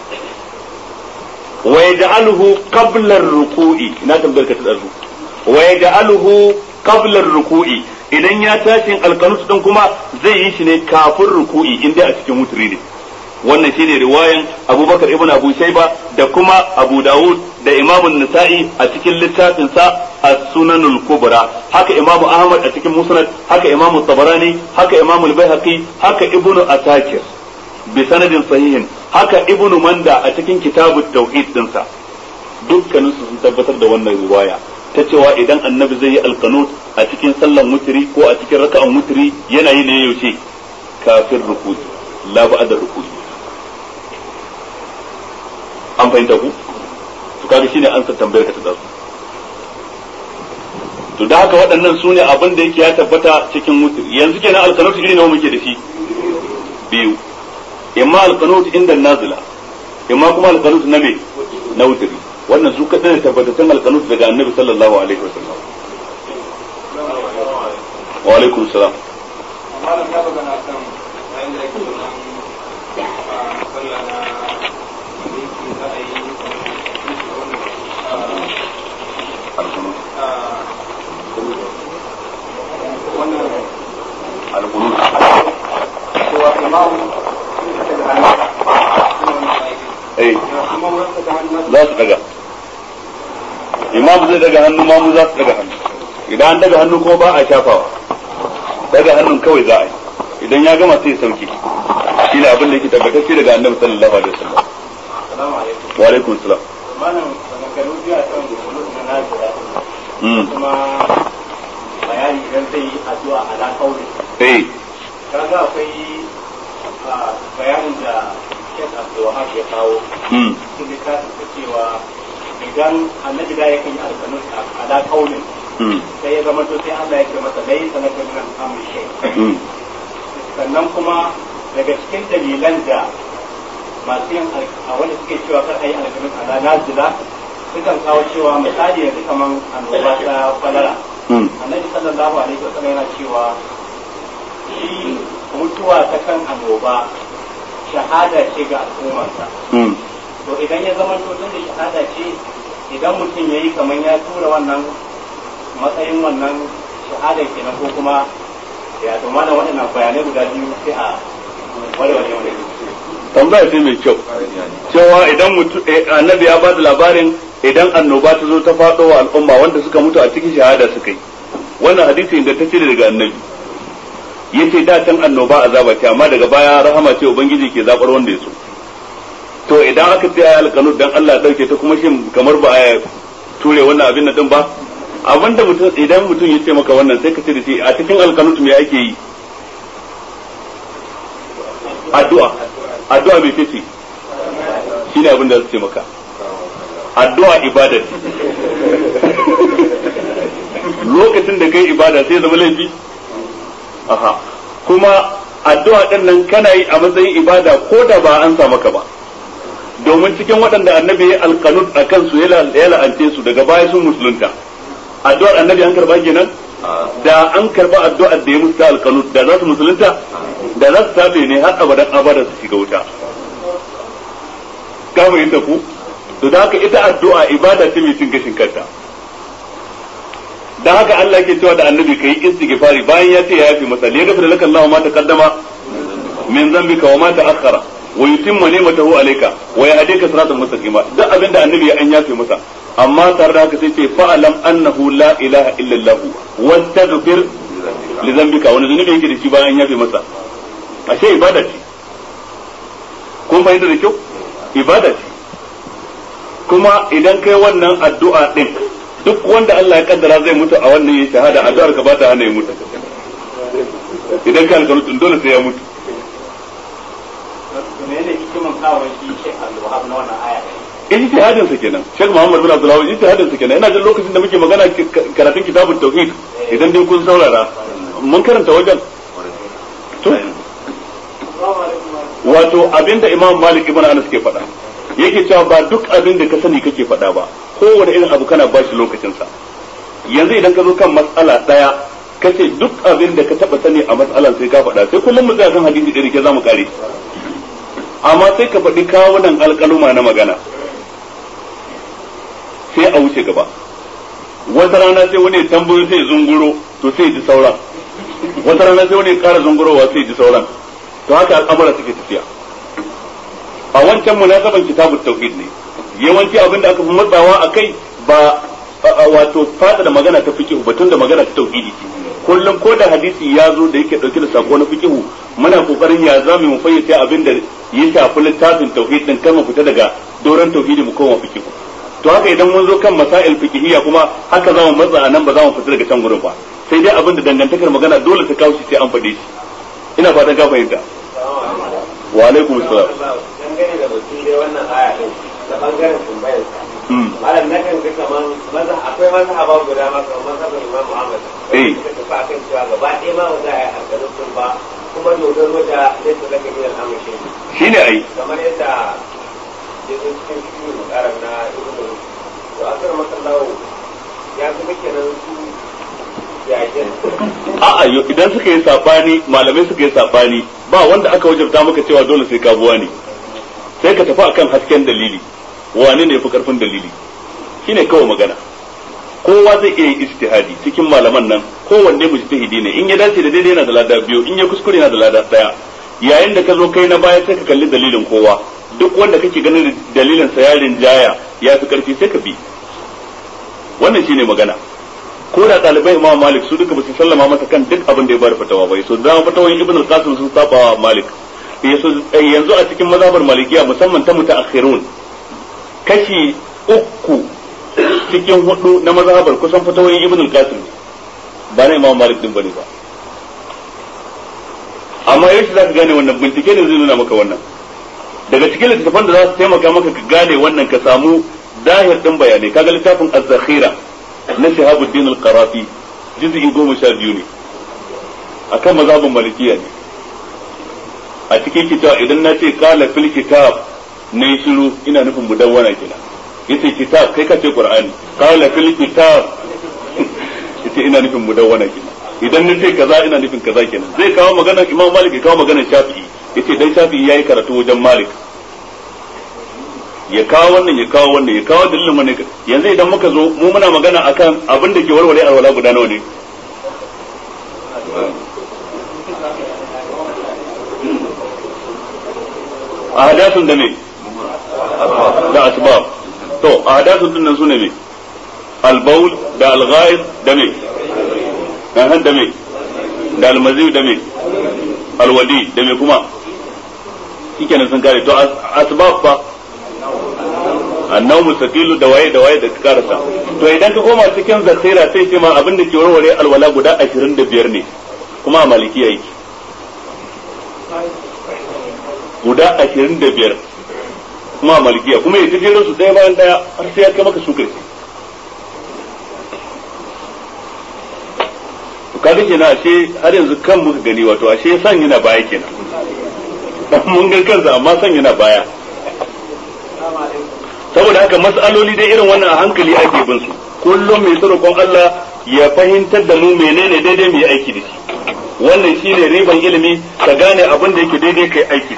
wa yaj'aluhu qabla ar-ruku'i ina tambayar ka ta dazu wa yaj'aluhu qabla ar-ruku'i idan ya tashi alqanut din kuma zai yi shi ne kafin ruku'i inda a cikin wutri ne wannan shine riwayan Abubakar ibn Abu Shayba da kuma Abu Dawud da Imam an-Nasa'i a cikin littafin sa As-Sunanul Kubra haka Imam Ahmad a cikin Musnad haka Imam Tabarani haka Imam al-Baihaqi haka Ibn Asakir bi sanadin sahihin haka Ibn Manda a cikin Kitabut Tauhid dinsa dukkanin su sun tabbatar da wannan riwaya ta cewa idan annabi zai yi alqanut a cikin sallan mutri ko a cikin raka'an mutri yana yi ne yaushe kafin ruku'i la ba'da ruku'i an fahimta ku to kaga shine an san tambayar ka ta dasu to da haka waɗannan su ne abin da yake ya tabbata cikin mutri yanzu kenan alqanut iri nawa muke da shi biyu imma alqanut inda nazila imma kuma alqanut na me na wutri wannan su kaɗai ne tabbatattun alƙanut daga annabi sallallahu alaihi wa sallam wa alaikum salam za su daga imam zai daga hannu mamu za su daga hannu idan an daga hannu kuma ba a shafawa daga hannun kawai za a yi idan ya gama sai ya sauke shi ne abin da yake tabbatacce daga annabi sallallahu alaihi wasallam wa alaikum salam malam maganganu biya kan kullu na nazira kuma bayani idan zai yi addu'a ala kauli eh kaga akwai bayanin da Sheikh Abdul Wahab ya kawo cikin littafin da cewa idan annabi da yake yi alƙanut ala kaulin sai ya zama to sai Allah ya ce masa dai sanaka min amri shay sannan kuma daga cikin dalilan da masu yin a wanda suke cewa kar ayi alƙanut ala nazila sukan kawo cewa misali yanzu kaman annoba ta kwalara annabi sallallahu alaihi wasallam yana cewa shi mutuwa ta kan annoba shahada ce ga al'ummarsa to idan ya zama to tun da shahada ce idan mutum ya yi kamar ya tura wannan matsayin wannan shahada kenan ko kuma ya to mana waɗannan bayanai guda biyu sai a wale wale wale tambaya ce mai kyau cewa idan mutum annabi ya ba da labarin idan annoba ta zo ta faɗo wa al'umma wanda suka mutu a cikin shahada suka yi wannan hadisi ingantacce daga annabi yace da can annoba azaba ce amma daga baya rahama ce ubangiji ke zabar wanda ya so to idan aka ce ayi alqanut dan Allah dauke ta kuma shin kamar ba a ture wannan abin nan din ba abinda mutum idan mutum yace maka wannan sai ka ce da shi a cikin alqanut me ake yi addu'a addu'a me ce shine abin da zai ce maka addu'a ibada lokacin da kai ibada sai zama laifi aha kuma addu'a din nan kana yi a matsayin ibada ko da ba an sa maka ba domin cikin waɗanda annabi ya alqanut akan su ya la'ance su daga baya sun musulunta addu'ar annabi an karba kenan da an karba addu'ar da ya musu ta alqanut da za su musulunta da za su tabe ne har abadan abada su shiga wuta ka fahimta ku to da haka ita addu'a ibada ce mai cin gashin kanta da haka Allah ke cewa da annabi kai istighfari bayan ya ce ya yafi masa ya gafara laka Allah ma taqaddama min zambika wa ma ta'akhkhara wa yutimma ni'matahu alayka wa yahdika siratan mustaqima duk abinda annabi ya an yafi masa amma tare da haka sai ce fa'alam annahu la ilaha illa Allah wastaghfir li zambika wani zunubi yake da shi bayan an yafi masa ashe ibada ce kun fahimta da kyau ibada ce kuma idan kai wannan addu'a din duk wanda Allah ya kaddara zai mutu a wannan yin shahada addu'ar ka ba ta hana ya mutu idan ka alƙalutun dole sai ya mutu menene hikiman kawo shi Sheikh Abdul na wannan aya ijtihadin sa kenan Sheikh Muhammad bin Abdul Wahab ijtihadin sa kenan ina jin lokacin da muke magana karatun kitabut tauhid idan dai kun saurara mun karanta wajen to wato abinda Imam Malik ibn Anas ke faɗa yake cewa ba duk abin da ka sani kake faɗa ba kowane irin abu kana bashi lokacin sa yanzu idan ka zo kan matsala daya kace duk abin da ka taba sani a matsalan sai ka faɗa sai kullum mu tsaya kan hadisi ɗari ke zamu kare amma sai ka faɗi kawunan alƙaluma na magana sai a wuce gaba wata rana sai wani tambayo sai zunguro to sai ji sauran wata rana sai wani ƙara zungurowa sai ji sauran to haka al'amura suke tafiya a wancan munasaban kitabut tauhid ne yawanci abin da aka fi matsawa a kai ba wato fada da magana ta fiqh batun da magana ta tauhidi kullum ko da hadisi ya zo da yake dauke da sako na fiqh muna kokarin ya zame mu fayyace abin da ya shafi littafin tauhid din kar mu fita daga doran tauhidi mu koma fiqh to haka idan mun zo kan masail fiqhiyya kuma haka za mu matsa anan ba za mu fita daga can gurin ba sai dai abin da dangantakar magana dole ta kawo shi sai an faɗe shi ina fatan ka fahimta wa alaikum assalam dangane da batun dai wannan aya din da bangaren tambayar sa malam na kan ga kaman maza akwai mazhaba guda ma kamar mazhabin Imam Muhammad eh suka tafi akan cewa gaba ɗaya ma ba za a yi alƙalin ba kuma dodon wata zai su daga gidan amince shine ai kamar yadda ya zo cikin cikin mukarar na ibnu to akar masallahu ya kuma kenan su yayin a'a idan suka yi sabani malamai suka yi sabani ba wanda aka wajabta maka cewa dole sai ka buwa ne sai ka tafi akan hasken dalili wane ne fi karfin dalili shine kawai magana kowa zai iya ijtihadi cikin malaman nan kowanne mujtahidi ne in ya dace da daidai yana da lada biyu in ya kuskure yana da lada daya yayin da ka zo kai na baya sai ka kalli dalilin kowa duk wanda kake ganin dalilin sa yarin jaya ya fi karfi sai ka bi wannan shine magana ko da ɗalibai Imam Malik su duka ba su sallama masa kan duk abin da ya bada fatawa bai so da fatawoyin Ibn al-Qasim sun saba wa Malik yanzu a cikin mazhabar Malikiya musamman ta mutaakhirun kashi uku cikin hudu na mazhabar kusan fatawoyin Ibn al-Qasim ba na Imam Malik din bane ba amma yaushe zaka gane wannan bincike ne zai nuna maka wannan daga cikin littattafan da za su taimaka maka ka gane wannan ka samu zahir din bayanai kaga littafin az-zakhira na Shahabuddin al-Qarafi juz'i goma sha biyu ne akan mazhabin Malikiya ne a cikin kitab idan na ce qala fil kitab ne shiru ina nufin mudawwana kenan yace kitab kai ka ce Qur'ani qala fil kitab yace ina nufin mudawwana kenan idan na ce kaza ina nufin kaza kenan zai kawo maganar Imam Malik ya kawo maganar Shafi'i yace dan Shafi'i yayi karatu wajen Malik ya kawo wannan ya kawo wannan ya kawo dalilin mana yanzu idan muka zo mu muna magana akan abin da ke warware alwala guda nawa ne ahadathun da me da asbab to ahadathun din nan sune me al-bawl da al-ghaid da me dan da me da al-mazi da me al-wadi da me kuma shikenan sun kare to asbab fa annawmu saqilu da waye da waye da ka karasa to idan ka koma cikin zakhira sai ce ma abin da ke warware alwala guda ashirin da biyar ne kuma a malikiya yake guda ashirin da biyar kuma a malikiya kuma ya tafi su ɗaya bayan ɗaya har sai ya kai maka su kai kaga kenan ashe har yanzu kan muka gani wato ashe san yana baya kenan mun ga kansa amma san yana baya saboda haka mas'aloli dai irin wannan a hankali ake bin su kullum mai tsarkon Allah ya fahimtar da mu menene daidai mai aiki da shi wannan shine riban ilimi ka gane abin da yake daidai kai aiki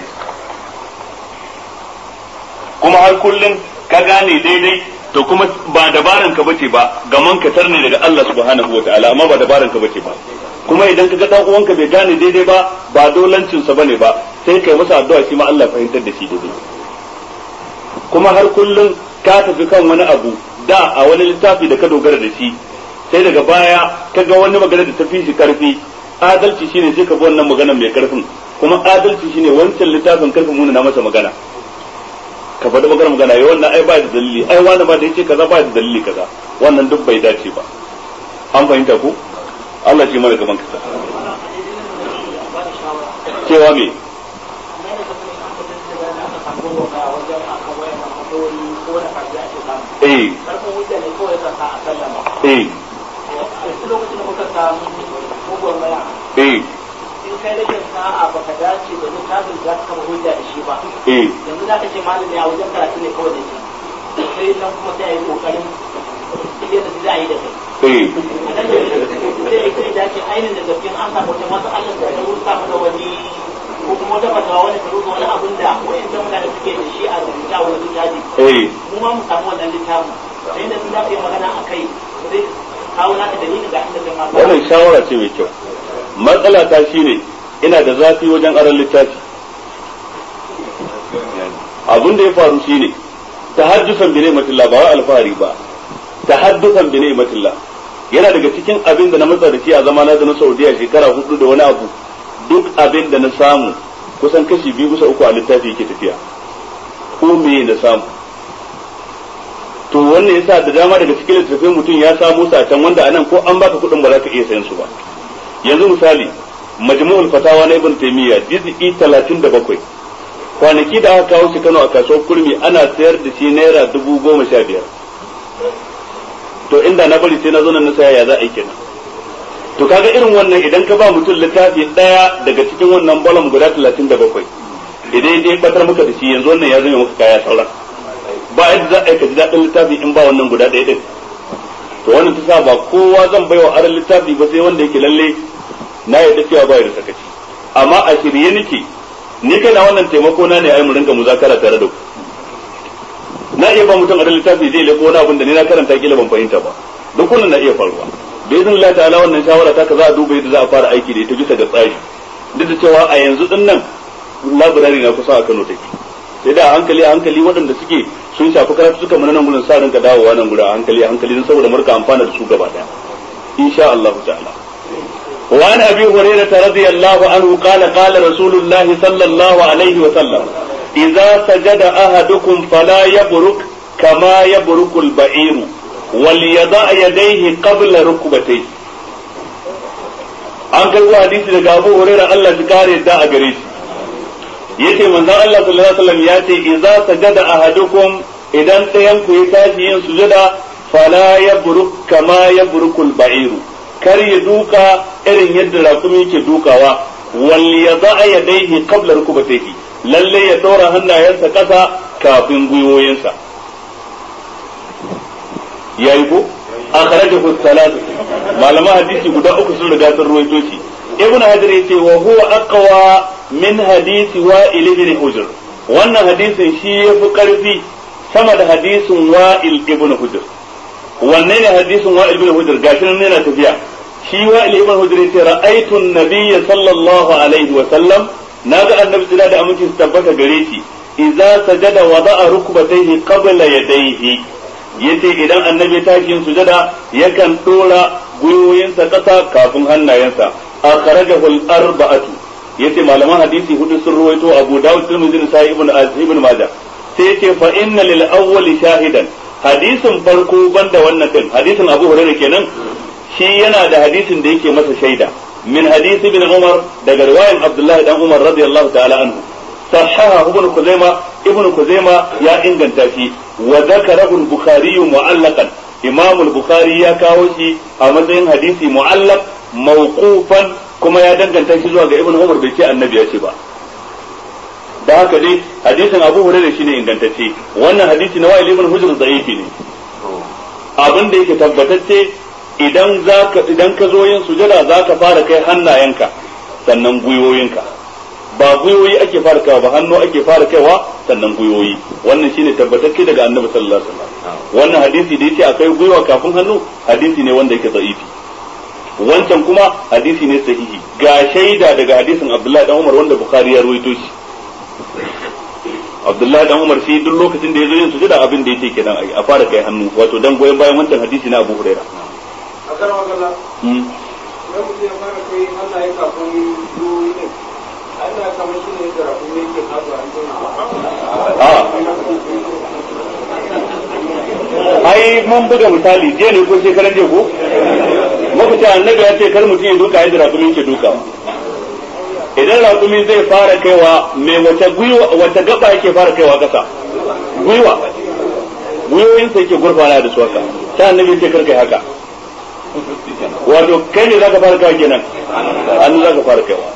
kuma har kullum ka gane daidai to kuma ba dabaran ka bace ba gaman ka tarne daga Allah subhanahu wataala amma ba dabaran ka bace ba kuma idan ka ga dan uwanka bai gane daidai ba ba dolancin sa bane ba sai kai masa addu'a shi ma Allah fahimtar da shi daidai kuma har kullum ka tafi kan wani abu da a wani littafi da ka dogara da shi sai daga baya ka ga wani magana da tafi shi karfi adalci shine sai ka bi wannan magana mai karfin kuma adalci shine wancan littafin karfin mun na masa magana ka faɗi magana magana yayi wannan ai ba da dalili ai wani ba da yake kaza ba da dalili kaza wannan duk bai dace ba an fahimta ko Allah shi mana gaban kasa cewa me eh eh eh in kai rashin sa'a baka dace da littafin da ka kama hujja da shi ba yanzu za ka ce malami a wajen karatu ne kawai da shi sai nan kuma sai a yi kokarin yadda za a yi da kai sai ya kai dace ainihin da gaskiyan an samu wata masu allah da ta rusa mana wani ko kuma wata fatawa wani ta rusa wani abin da wayan ta mutane suke da shi a rubuta wani littafi mu ma mu samu wannan littafin sai da sun za ka yi magana a kai sai kawo naka dalilin ga inda kai ma wannan shawara ce mai kyau matsala ta shine ina da zafi wajen aron littafi abin da ya faru shine tahaddusan bi ni'matillah ba wai alfahari ba tahaddusan bi ni'matillah yana daga cikin abin da na matsa da shi a zamana da na Saudiya shekara hudu da wani abu duk abin da na samu kusan kashi biyu bisa uku a littafi yake tafiya ko me na samu to wannan yasa da dama daga cikin littafin mutum ya samu sa can wanda anan ko an baka kudin ba za ka iya sayan su ba yanzu misali majmu'ul fatawa na ibn taymiya juz'i talatin da bakwai kwanaki da aka kawo shi Kano a kasuwar kurmi ana sayar da shi naira dubu goma sha biyar to inda na bari sai na zo nan na saya ya za a yi kenan to kaga irin wannan idan ka ba mutum littafi daya daga cikin wannan balam guda talatin da bakwai idan dai batar maka da shi yanzu wannan ya zama maka kaya sauran ba yadda za a yi ka ji daɗin littafi in ba wannan guda ɗaya ɗin to wannan ta sa ba kowa zan baiwa aran littafi ba sai wanda yake lalle na yadda cewa ba da sakaci amma a shirye nake ni kai na wannan taimako na ne ai mu rinka muzakara tare da ku na iya ba mutum aran littafi zai leko wani abin da ni na karanta kila ban fahimta ba duk wannan na iya faruwa da izinin Allah ta'ala wannan shawara ta ka za a duba yadda za a fara aiki da ita bisa ga tsari duk da cewa a yanzu din nan library na kusa a Kano take sai da a hankali a hankali waɗanda suke sun shafi karatu suka mana nan gurin sa rinka dawowa nan gurin a hankali a hankali don saboda murka amfana da su gaba daya insha Allah ta'ala wa an abi hurairah radiyallahu anhu qala qala rasulullah sallallahu alaihi wa sallam idza sajada ahadukum fala yabruk kama yabruku al-ba'ir wal yada' yadayhi qabla rukbatayhi an karbo hadisi daga Abu Hurairah Allah ya kare da a gare shi yace manzon Allah sallallahu alaihi wasallam yace idza sajada ahadukum idan ɗayan ku ya tashi yin sujada fala yabruk kama yabrukul ba'iru kar ya duka irin yadda rakumi yake dukawa wal yada'a yadayhi qabla rukbatayhi lalle ya dora hannayensa kasa kafin gwiwoyinsa yayi ko akhrajahu thalath malama hadisi guda uku sun riga sun ruwaito shi ibnu hajar yace wa huwa aqwa min hadisi wa'il ibn hujr wannan hadisin shi yafi karfi sama da hadisin wa'il ibn hujr wanne ne hadisin wa'il ibn hujr gashi nan yana tafiya shi wa'il ibn hujr yace ra'aytu an-nabiyya sallallahu alaihi wa sallam naga annabi sallallahu da aminci tabbata gare shi idza sajada wada'a rukbatayhi qabla yadayhi yace idan annabi ya tashi yin sujada yakan dora gwiwoyinsa kasa kafin hannayensa akhrajahu al-arba'atu yace malaman hadisi hudu sun ruwaito Abu Dawud, Tirmidhi, Nasa'i, Ibn Ibn Majah sai yace fa inna lil awwal shahidan hadisin farko banda wannan din hadisin Abu Hurairah kenan shi yana da hadisin da yake masa shaida min hadisi ibn Umar daga riwayan Abdullah dan Umar radiyallahu ta'ala anhu sahaha ibn Khuzaimah ibn Khuzaimah ya inganta shi wa zakarahu al-Bukhari mu'allaqan Imam al-Bukhari ya kawo shi a matsayin hadisi mu'allaq mawqufan kuma ya danganta shi zuwa ga ibn umar bai ce annabi ya ce ba. da haka dai hadisin abu hurairah shine ingantacce, wannan hadisi na wa'il ibn hujr da'ifi ne. abin da yake tabbatacce idan zaka idan ka zo yin sujada zaka fara kai hannayenka sannan gwiwoyinka, ba gwiwoyi ake fara kaiwa ba, hannu ake fara kaiwa sannan gwiwoyi. wannan shine tabbatacce daga annabi sallallahu alaihi wasallam. wannan hadisi da yake akai gwiwa kafin hannu hadisi ne wanda yake da'ifi. wancan kuma hadisi ne sahihi, ga shaida daga hadisin Abdullahi dan Umar wanda Bukhari ya rawaito shi. Abdullahi dan Umar shi duk lokacin da ya zo yin sujada abin da yake kenan a fara kai hannu, wato dan goyen bayan wancan hadisi na Abu Hurairah. akar magana hmm dan mutum ya fara kai Allah ya kafin duyi ne Allah kamar shi ne da rabu ne yake kafa a ai mun buga misali je ne ko shekaran je ko muka ce annabi ya ce kar mutum ya duka yadda rakumi ke duka. idan rakumi zai fara kaiwa mai wata gwiwa wata gaba yake fara kaiwa kasa, gwiwa gwiwoyin sai yake gurfana da su haka, sai annabi ya ce kar kai haka. wato kai ne zaka fara kaiwa kenan, annabi zaka fara kaiwa.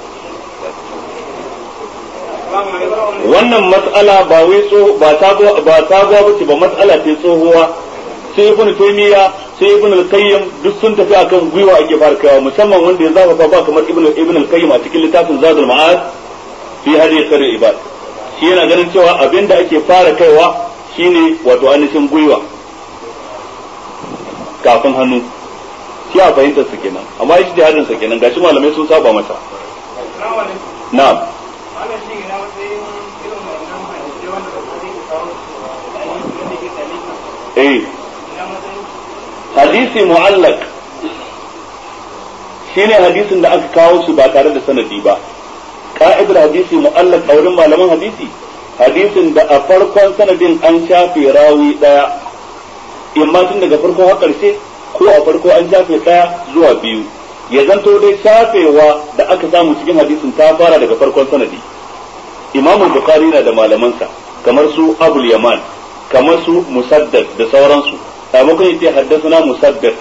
wannan mas'ala ba wai so ba sabuwa ba sabuwa bace ba, mas'ala ce tsohuwa. sai ibn taymiya sai ibn al-qayyim duk sun tafi akan gwiwa ake fara kaiwa, musamman wanda ya zafafa ba kamar ibn ibn al-qayyim a cikin littafin zadul ma'ad fi hadi khairul ibad. shi yana ganin cewa abinda ake fara kaiwa shine wato ainihin gwiwa kafin hannu. shi a fahimtar sa kenan, amma shi jihadin sa kenan, gashi malamai sun saba masa. na'am eh hadisi mu'allaq shine hadisin da aka kawo shi ba tare da sanadi ba. ka'idar hadisi mu'allaq a wurin malaman hadisi hadisin da a farkon sanadin an shafe rawi daya, imma tun daga farko har karshe ko a farko an shafe daya zuwa biyu, ya zanto dai shafewa da aka samu cikin hadisin ta fara daga farkon sanadi. Imam Bukhari na da malamansa kamar su Abul Yaman, kamar su Musaddad da sauransu, maimakon yace haddathana Musaddad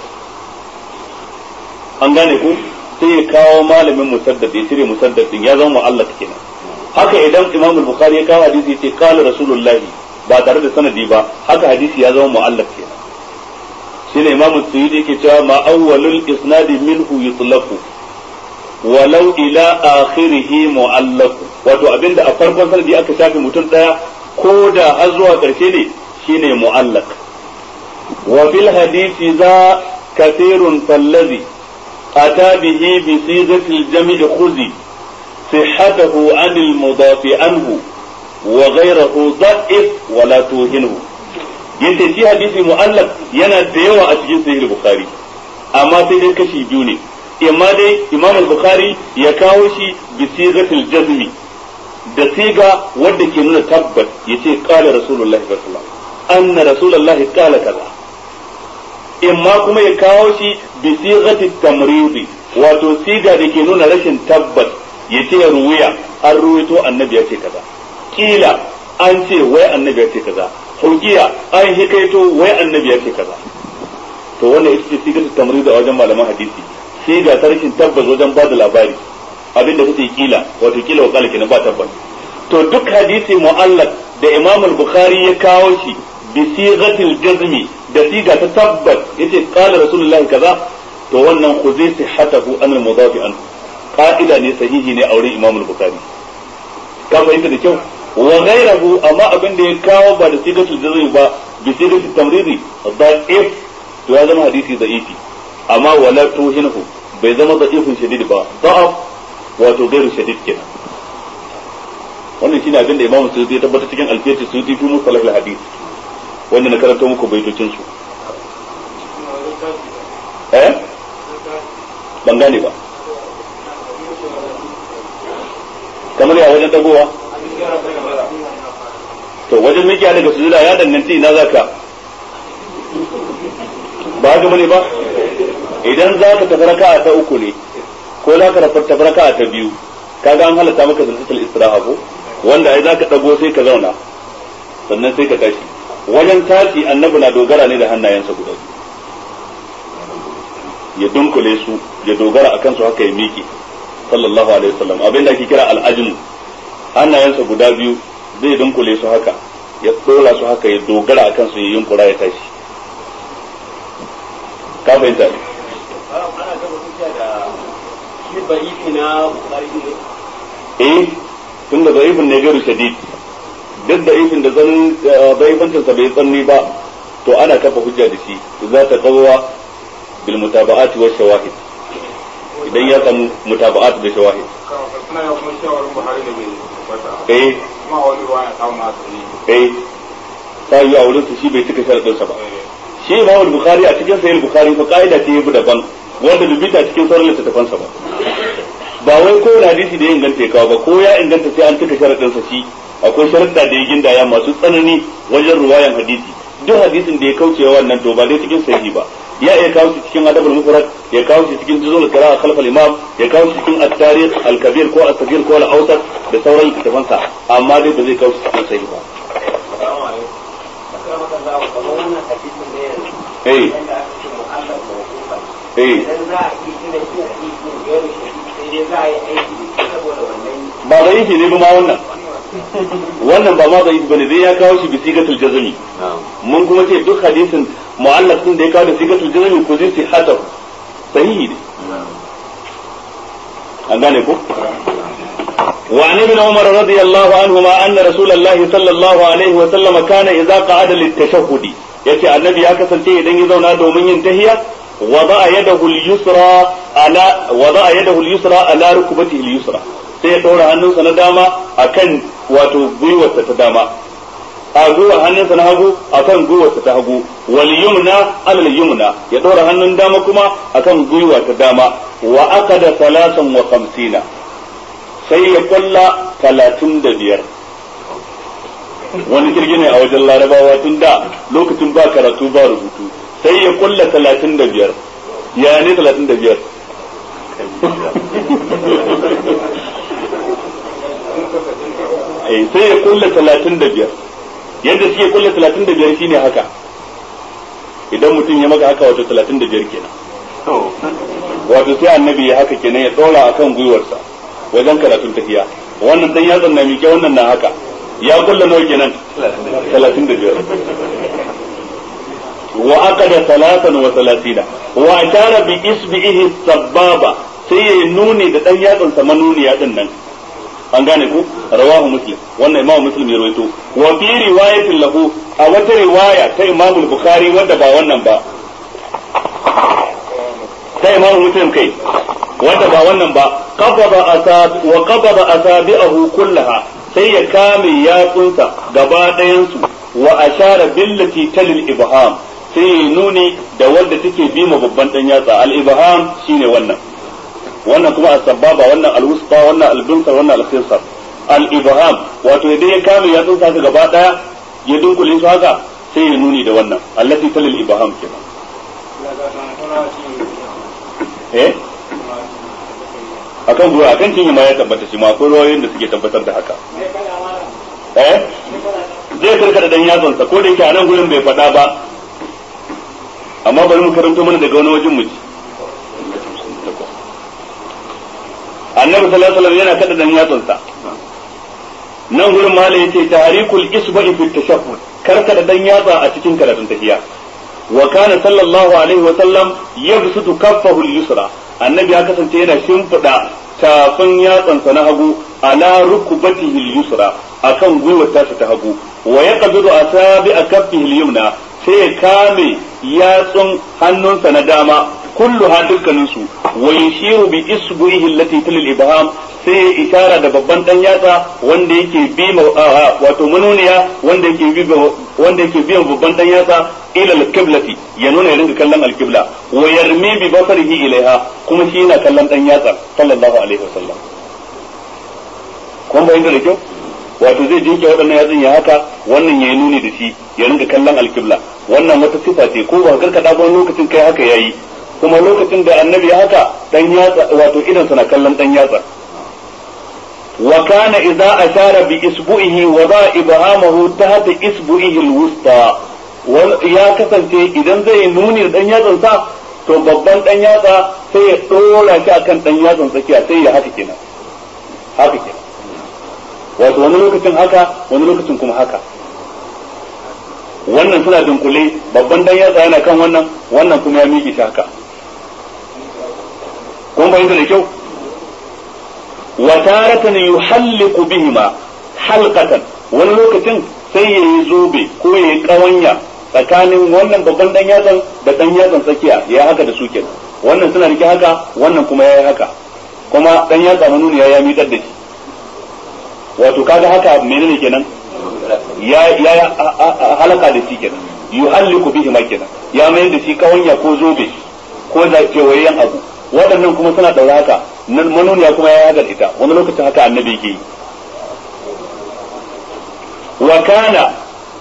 an gane ku sai ya kawo malamin Musaddad ya cire Musaddad din ya zama mu'allaq kenan. haka idan Imam Bukhari ya kawo hadisi yace qala Rasulullahi ba tare da sanadi ba, haka hadisi ya zama mu'allaq kenan. shine Imam Suyuti yake cewa ma awwalul isnadi minhu yutlaqu walau ila akhirih mu'allaq, wato abinda a farkon sanadi aka shafe mutum daya ko da har zuwa karshe ne shine mu'allaq. wa fil hadisi za kathirun fallazi ata bihi bi sigati al-jami' khuzi sihhatahu 'an al-mudaf anhu wa ghayruhu da'if wa la tuhinhu. yace shi hadisi mu'allaq yana da yawa a cikin sahih bukhari, amma sai dai kashi biyu ne. imma dai imam al-bukhari ya kawo shi bi sigatil jazmi, da siga wanda ke nuna tabbat yace qala rasulullahi sallallahu alaihi wasallam anna rasulullahi qala kaza. imma kuma ya kawo shi bi sigati tamridi, wato siga da ke nuna rashin tabbat yace ruwiya an ruwaito annabi ya ce kaza, kila an ce wai annabi ya ce kaza, hukiya an hikaito wai annabi ya ce kaza. to wannan ita ce sigatu tamrid a wajen malaman hadisi, siga ta rashin tabbas wajen ba da labari, abinda kace kila wato kila wakala kenan ba tabbas. to duk hadisi mu'allaq da Imam al-Bukhari ya kawo shi bi sigatil jazmi, da siga ta tabbas yace qala rasulullahi kaza, to wannan khuzi sihhatahu an al-mudaf an, qa'ida ne sahihi ne a wurin Imam al-Bukhari. ka fahimta da kyau. wa ghayruhu amma abin da ya kawo ba da sigatul jazmi ba bi sigatul tamridi da'if, to ya zama hadisi da'ifi. amma wala tuhinhu bai zama da'ifun shadid ba, da'af wato gairu shadid kenan. wannan shine abin da Imam Suyuti ya tabbata cikin Al-Fiqh Suyuti fi Mustalah al-Hadith, wanda na karanta muku baitocin su. eh ban gane ba kamar ya wajen dagowa. to wajen mikiya daga sujuda ya danganci ina zaka, ba haka bane ba. idan zaka tafi raka'a ta uku ne ko zaka tafi raka'a ta biyu, kaga an halatta maka zalzatul istiraha ko, wanda ai zaka dago sai ka zauna sannan sai ka tashi. wajen tashi annabi na dogara ne da hannayensa guda, ya dunkule su ya dogara akan su haka ya miƙe sallallahu alaihi wasallam abin da ake kira al-ajn hannayensa guda biyu zai dunkule su haka ya dora su haka ya dogara akan su ya yunkura ya tashi ka fahimta ne ana da hujja da shi ba'ifi na Bukhari ne eh tunda da'ifin ne gairu shadid duk da'ifin da zan da'ifancin sa bai tsanni ba to ana kafa hujja da shi za ta qawwa bil mutaba'ati wa shawahid idan ya samu mutaba'at da shawahid suna ya kuma shawarar Buhari da bai tabbata eh kuma wani ruwa ya samu masu ne eh sai ya wurin shi bai cika sharadin sa ba shi Imam Bukhari a cikin Sahih Bukhari fa kaida ce yabi daban wanda dubita cikin sauran littattafan sa ba ba wai ko hadisi da ya inganta kawo ba ko ya inganta sai an cika sharadin sa shi akwai sharadda da ya gindaya masu tsanani wajen ruwayan hadisi duk hadisin da ya kauce wannan to ba dai cikin sahihi ba ya iya kawo shi cikin adabul mufrad ya kawo shi cikin juzul qira'a khalf al-imam ya kawo shi cikin at-tarikh al-kabir ko as-saghir ko al-awsat da sauran littattafan sa amma dai ba zai kawo shi cikin sahihi ba eh eh ba da yake ne ba ma wannan wannan ba ma da yake bane dai ya kawo shi bi sigatul jazmi mun kuma ce duk hadisin mu'allaq din da ya kawo da sigatul jazmi ko zai sihata sahihi ne an gane ko وعن ابن عمر رضي الله عنهما أن رسول الله صلى الله عليه وسلم كان إذا قعد للتشهد يأتي النبي أكثر شيء إذن يزونا دومين ينتهي وضع يده اليسرى على وضع يده اليسرى على ركبته اليسرى sai ya ɗora hannunsa na dama akan wato gwiwarsa ta dama a gwiwar hannunsa na hagu akan gwiwarsa ta hagu wal yumna alal yumna ya ɗora hannun dama kuma akan gwiwa ta dama wa aqada salasan wa khamsina sai ya kulla talatin da biyar wani kirgi ne a wajen larabawa tun da lokacin ba karatu ba rubutu sai ya kulla talatin da biyar ya ne talatin da biyar sai ya kulla talatin da biyar yadda suke kulla talatin da biyar shine haka idan mutum ya maka haka wato talatin da biyar kenan wato sai annabi ya haka kenan ya dora akan gwiwarsa wajen karatun tafiya wannan dan yatsan na mike wannan na haka ya kulla nawa kenan talatin da biyar wa aqada salatan wa salatina wa ashara bi isbihi sababa sai ya nuni da dan yatsan sa manuniya din nan an gane ku rawahu muslim wannan imamu muslim ya rawaito wa fi riwayatin lahu a wata riwaya ta imamu bukhari wanda ba wannan ba ta imamu muslim kai wanda ba wannan ba qabada asab wa qabada asabi'ahu kullaha sai ya kame yatsunsa gaba ɗayan su wa ashara billati talil ibham sai ya nuni da wanda take bi ma babban dan yatsa al ibham shine wannan wannan kuma as-sababa wannan al-wusta wannan al-binsar wannan al-khinsar al-ibham wato idan ya kame yatsunsa gaba ɗaya ya dunkule su haka sai ya nuni da wannan allati talil ibham kenan eh akan ruwa akan cinye ma ya tabbata shi ma akwai ruwayoyin da suke tabbatar da haka eh zai karkata dan yatsan sa ko da yake a nan gurin bai faɗa ba amma bari mu karanto mana daga wani wajen mu ji annabi sallallahu alaihi wasallam yana kada dan yatsan sa nan gurin mala yace tahrikul isba'i fi tashahhud karkata dan yatsa a cikin karatun tahiyya wa kana sallallahu alaihi wasallam yabsutu kaffahu al-yusra annabi ya kasance yana shimfida tafin yatsansa na hagu ala rukubatihi al-yusra akan gwiwar tasa ta hagu wa yaqbidu asabi'a kaffihi al-yumna sai ya kame yatsun hannunsa na dama kullu ha dukkanin su wa yushiru bi isbu'ihi allati tilil ibham sai ya isara da babban dan yatsa wanda yake bi wato manuniya wanda yake bi wanda yake biyan babban dan yatsa ila al-qiblati ya nuna ya rinka kallon al-qibla wa yarmi bi basarihi ilaiha kuma shi yana kallon dan yatsa sallallahu alaihi wasallam kun bayyana da kyau wato zai jinke waɗannan yatsun ya haka wannan ya nuni da shi ya rinka kallon al-qibla wannan wata sifa ce ko ba karkada ba lokacin kai haka yayi kuma lokacin da annabi ya haka dan yatsa wato idan sana kallon dan yatsa wa kana idza ashara bi isbu'ihi wa da ibhamahu tahta isbu'ihi al-wusta ya kasance idan zai nuni da dan yatsan sa to babban dan yatsa sai ya dora shi akan dan yatsan tsakiya sai ya haka kenan haka kenan wato wani lokacin haka wani lokacin kuma haka wannan suna dunkule babban dan yatsa yana kan wannan wannan kuma ya miƙe shi haka kun bayyana da kyau wa taratan yuhalliqu bihima halqatan wani lokacin sai ya yi zobe ko ya yi kawanya tsakanin wannan babban dan yatsan da dan yatsan tsakiya ya haka da su kenan wannan suna rike haka wannan kuma ya yi haka kuma dan yatsa manuniya ya miƙar da shi wato kaga haka menene kenan ya ya halaka da shi kenan yuhalliku bihi ma kenan ya mai da shi kawanya ko zobe ko da kewayen abu waɗannan kuma suna daura haka nan manuniya kuma ya haka ita wani lokacin haka annabi yake yi wa kana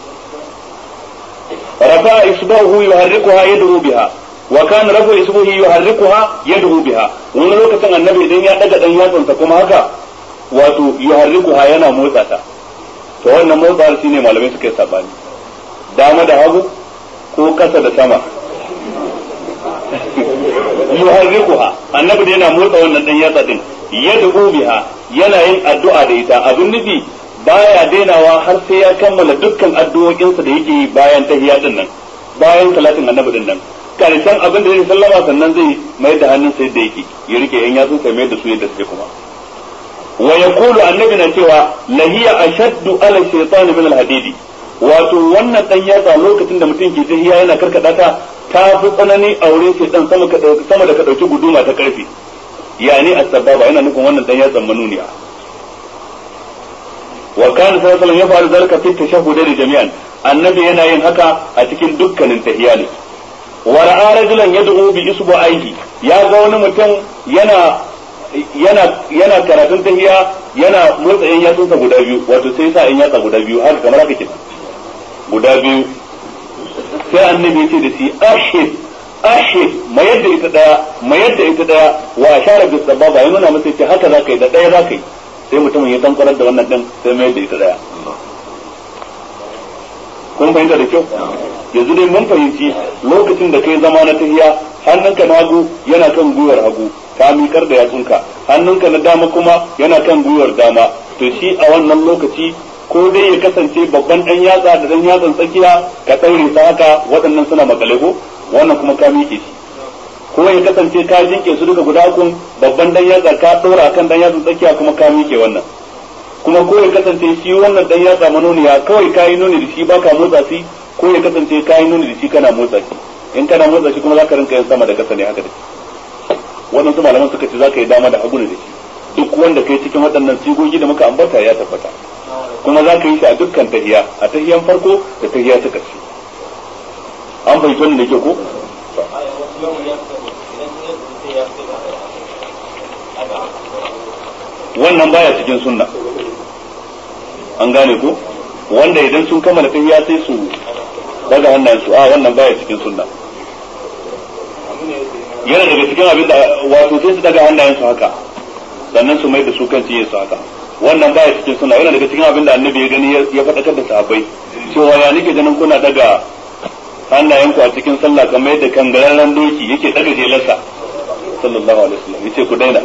rafa isbahu yuharrikuha yad'u biha wa kana rafa isbahu yuharrikuha yad'u biha wani lokacin annabi idan ya daga dan yatsansa kuma haka wato yuharrikuha yana motsa ta to wannan motsawar shine malamai suka yi sabani dama da hagu ko kasa da sama yuharrikuha annabi da yana motsa wannan dan yatsa din yad'u biha yana yin addu'a da ita abin nufi baya dainawa har sai ya kammala dukkan addu'o'insa da yake yi bayan tahiyya din nan bayan salatin annabi din nan karshen abin da zai sallama sannan zai mai da hannun sai da yake ya rike yan yatsun sai mai da su yadda suke kuma wa yaqulu annabi na cewa lahiya ashaddu ala shaytan min al-hadidi wato wannan dan yatsa lokacin da mutum ke tahiyya yana karkada ta ta fi tsanani a wurin shaytan sama ka sama da ka dauki guduma ta karfi yani as-sababa yana nufin wannan dan yatsan manuniya wa kana sallallahu alaihi wasallam yaf'alu dhalika fi tashahhudi jami'an annabi yana yin haka a cikin dukkanin tahiyya ne wa ra'a rajulan yad'u bi isbu'aihi ya ga wani mutum yana yana yana karatun tahiyya yana motsa yan yatsunsa guda biyu wato sai sa yan yatsa guda biyu haka kamar haka kenan guda biyu sai annabi ya ce da shi ashid ashid mayar da ita daya mayar da ita daya wa ashara bis sababa ya nuna masa ce haka zaka yi da daya zaka yi sai mutumin ya tankwarar da wannan din sai mayar da ita daya kun fahimta da kyau yanzu dai mun fahimci lokacin da kai zama na tahiya hannunka na hagu yana kan gwiwar hagu ka miƙar da yatsunka hannunka na dama kuma yana kan gwiwar dama to shi a wannan lokaci ko dai ya kasance babban dan yatsa da dan yatsan tsakiya ka daure sa haka waɗannan suna makale ko wannan kuma ka miƙe shi ko ya kasance ka jinke su duka guda kun babban dan yatsa ka ɗora kan dan yatsan tsakiya kuma ka miƙe wannan kuma ko ya kasance shi wannan dan yatsa manoniya kawai ka yi nuni da shi baka motsa shi ko ya kasance ka yi nuni da shi kana motsa shi in kana motsa shi kuma zaka rinka yin sama da kasa ne haka da shi wannan su malaman suka ce zaka yi dama da hagu ne da shi duk wanda kai cikin waɗannan sigogi da muka ambata ya tabbata kuma zaka yi shi a dukkan tahiya a tahiyan farko da tahiya ta ƙarshe an fahimci wannan da ke ko wannan baya cikin sunna an gane ko wanda idan sun kammala tahiya sai su daga hannayensu a wannan baya cikin sunna yana daga cikin abin da wato sai su daga hannayensu haka sannan su mai da su kan ciye su haka wannan baya cikin sunna yana daga cikin abin da annabi ya gani ya faɗakar da sahabbai cewa ya nake ganin kuna daga hannayenku a cikin sallah kamar yadda kangararren doki yake daga jelarsa sallallahu alaihi wasallam yace ku daina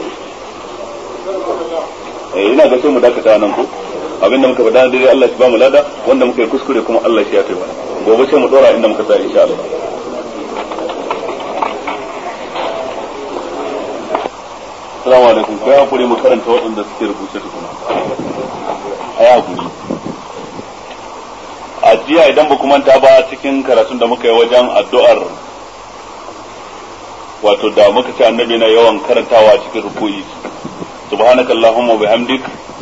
eh ina ga sai mu dakata nan ko abinda muka faɗa dai Allah ya ba mu lada wanda muka yi kuskure kuma Allah ya yafe mana gobe sai mu dora inda muka tsaya insha Allah Assalamu alaikum kai hakuri mu karanta waɗanda suke rubuce tukuna ayi hakuri a jiya idan ba ku manta ba cikin karatun da muka yi wajen addu'ar wato da muka ce annabi na yawan karantawa cikin ruku'i subhanakallahumma wa bihamdik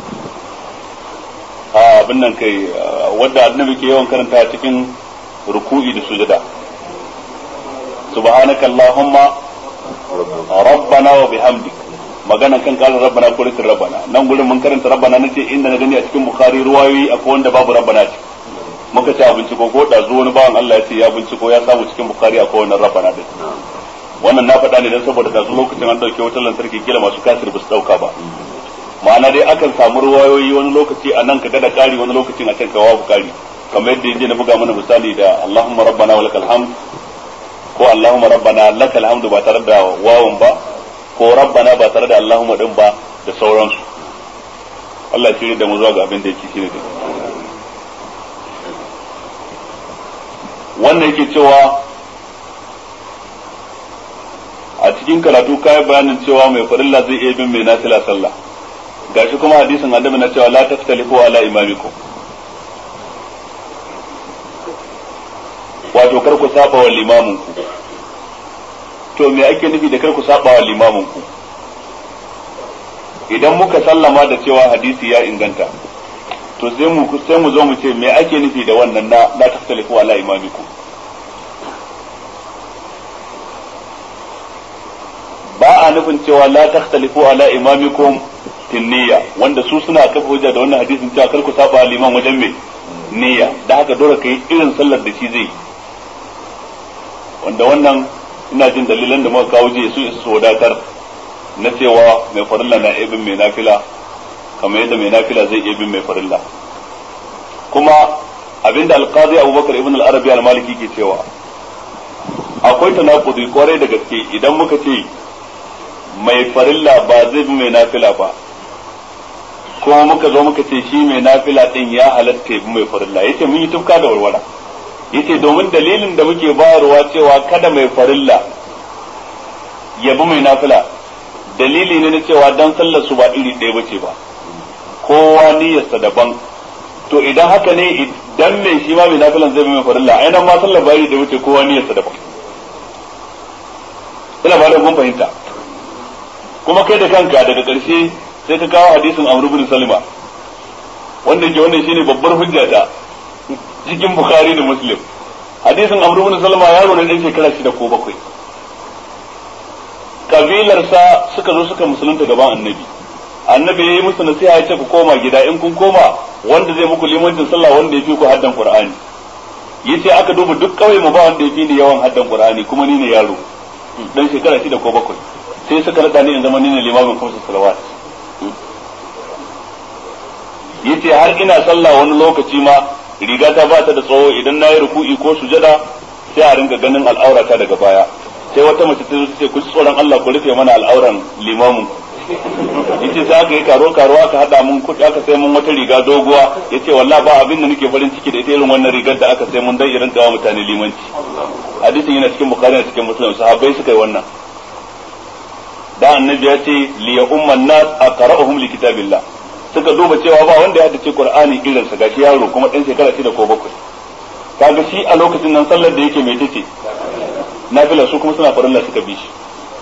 a abin nan kai wanda annabi ke yawan karanta cikin ruku'i da sujada subhanakallahumma rabbana wa bihamdik magana kan kalin rabbana ko rikin rabbana nan gurin mun karanta rabbana nace inda na gani a cikin bukhari ruwayoyi akwai wanda babu rabbana ce muka ce a binciko ko da zuwa wani bawan Allah ya ce ya binciko ya samu cikin bukhari akwai wannan rabbana din wannan na faɗa ne dan saboda da lokacin an dauke wutar lantarki kila masu kasir ba su dauka ba ma'ana dai akan samu ruwayoyi wani lokaci a nan kaga da kari wani lokacin a can kawo bukari kamar yadda yanzu na buga mana misali da Allahumma rabbana wa lakal hamd ko Allahumma rabbana lakal hamdu ba tare da wawan ba ko rabbana ba tare da Allahumma din ba da sauransu. Allah ya shirye da mu zuwa ga abin da yake shine da wannan yake cewa a cikin karatu kai bayanin cewa mai farilla zai iya bin mai nafila sallah, gashi kuma hadisin annabi na cewa la taftalifu ala imamikum, wato kar ku saba wa limamin ku. To me ake nufi da kar ku saba wa limamin ku? Idan muka sallama da cewa hadisi ya inganta, to sai mu sai mu zo mu ce me ake nufi da wannan na la taftalifu ala imamikum. Ba a nufin cewa la takhtalifu ala imamikum tinniya, wanda su suna kafa hujja da wannan hadisin cewa kar ku saba liman wajen me niyya, da haka dole kai irin sallar da shi zai, wanda wannan ina jin dalilan da muka kawo jiya su isa su wadatar na cewa mai farilla na ibn mai nafila kamar yadda mai nafila zai ibn mai farilla. Kuma abinda alqazi Abubakar ibn al-Arabi al-Maliki ke cewa akwai tanakudi kwarai da gaske idan muka ce mai farilla ba zai bi mai nafila ba, kuma muka zo muka ce shi mai nafila din ya halatta bi mai farilla. Yace mun yi tufka da warwara. Yace domin dalilin da muke bayarwa cewa kada mai farilla ya bi mai nafila, dalili ne na cewa dan sallar su ba iri ɗaya bace ba, kowa niyyarsa daban. To idan haka ne idan mai shi ma mai nafilan zai bi mai farilla, ai nan ma sallar ba iri ɗaya bace, kowa niyyarsa daban. Ina ba da kun fahimta. Kuma kai da kanka daga ƙarshe sai ka kawo hadisin Amr ibn Salima, wanda ke wannan shine babbar hujja ta cikin Bukhari da Muslim. Hadisin Amr ibn Salima yaro ne dan shekara shida ko bakwai. Kabilarsa suka zo suka musulunta gaban Annabi. Annabi yayi musu nasiha ya ce ku koma gida, in kun koma wanda zai muku limancin sallah wanda yafi ku haddan Qur'ani. Yace aka duba duk kawai mu ba wanda yafi ni yawan haddan Qur'ani, kuma ni ne yaro dan shekara shida ko bakwai. Sai suka rada ni in zama ni ne limamin kamsa salawat. Yace har ina sallah wani lokaci ma riga ta ba ta da tsawo, idan nayi ruku'i ko sujada sai a ringa ganin al'aurata daga baya. Sai wata mace ta ce ku tsoron Allah ku rufe mana al'auran limamin. Yace sai aka yi karo karo aka hada mun kudi aka sai mun wata riga doguwa. Yace wallahi ba abin da nake farin ciki da ita irin wannan rigar da aka sai mun dan irin kawo mutane limanci. Hadisin yana cikin Bukhari da cikin Muslim, sahabbai suka yi wannan. Da annabi ya ce li ya umman nas aqra'uhum li kitabillah, suka duba cewa ba wanda ya haddace Qur'ani irin sa, gashi yaro kuma dan shekara shida ko bakwai. Kaga shi a lokacin nan sallar da yake mai tace nafila, su kuma suna farilla suka bi shi.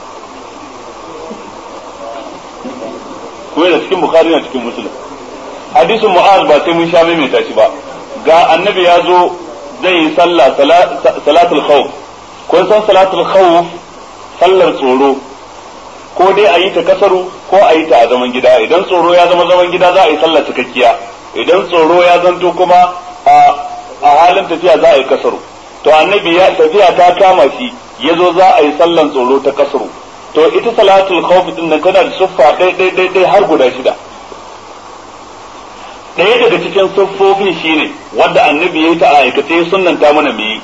Kuma da cikin Bukhari na cikin Muslim. Hadisin Mu'az ba sai mun sha mai tashi ba. Ga annabi ya zo zai yi sallah salatul khawf. Kun san salatul khawf sallar tsoro, ko dai a yi ta kasaru ko a yi ta a zaman gida. Idan tsoro ya zama zaman gida za a yi sallar cikakkiya, idan tsoro ya zanto kuma a halin tafiya za a yi kasaru. To annabi ya tafiya ta kama shi ya zo za a yi sallan tsoro ta kasaru. To ita salatul khawf din nan tana da siffa dai dai dai dai har guda shida. Ɗaya daga cikin siffofin shine wanda annabi ya yi ta a aikace sunnanta mana mu yi.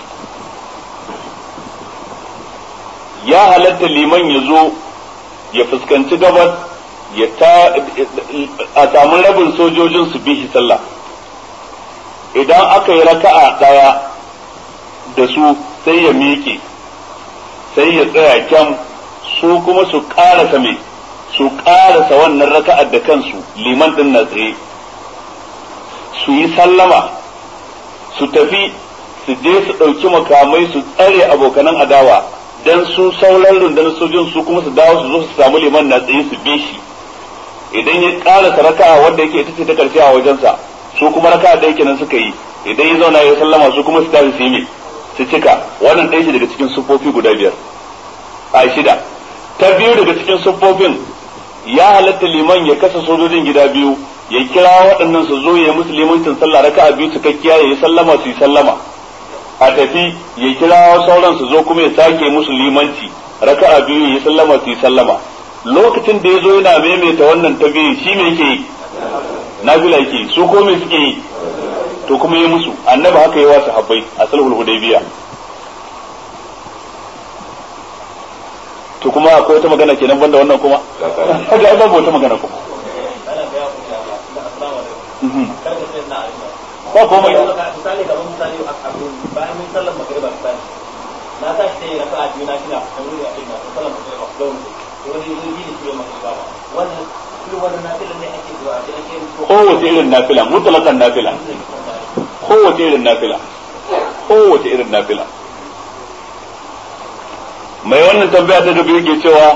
Ya halatta liman ya zo ya fuskanci gabas, ya ta a samu rabin sojojin su bi shi sallah. Idan aka yi raka'a daya da su sai ya miƙe, sai ya tsaya kyan, su kuma su ƙarasa mai su ƙarasa wannan raka'ar da kansu, liman din na tsaye, su yi sallama, su tafi su je su ɗauki makamai su tsare abokanan adawa, dan su sauran rundunar sojin su kuma su dawo su zo su samu liman na tsaye su bi shi. Idan ya ƙarasa raka'a wanda yake ita ce ta karshe a wajensa, su kuma raka'a da yake nan suka yi, idan ya zauna ya sallama su kuma su tafi su yi su cika. Wannan ɗaya ce daga cikin siffofi guda biyar a shida. Ta biyu daga cikin siffofin, ya halatta liman ya kasa sojojin gida biyu, ya kira waɗannan su zo ya musu limancin sallah raka'a biyu cikakkiya, ya yi sallama su yi sallama, a tafi ya kira sauran su zo kuma ya sake musu limanci raka'a biyu, ya yi sallama su yi sallama. Lokacin da ya zo yana maimaita wannan ta biyu, shi me yake yi? Nafila yake. Su ko me suke yi? To kuma yi musu. Annabi haka yi wa sahabbai a sulhul hudaybiya. to kuma akwai wata magana kenan banda wannan kuma kaga babu wata magana kuma ba komai misali ga misali bayan mun sallar magriba misali na tashi sai raka'a biyu na kina kamar ya ina sallar magriba don wani yi ne ke magriba wannan shi wannan nafila ne ake zuwa a cikin kowace irin nafila mutlaqan nafila kowace irin nafila kowace irin nafila mai wannan tambaya ta gaba yake cewa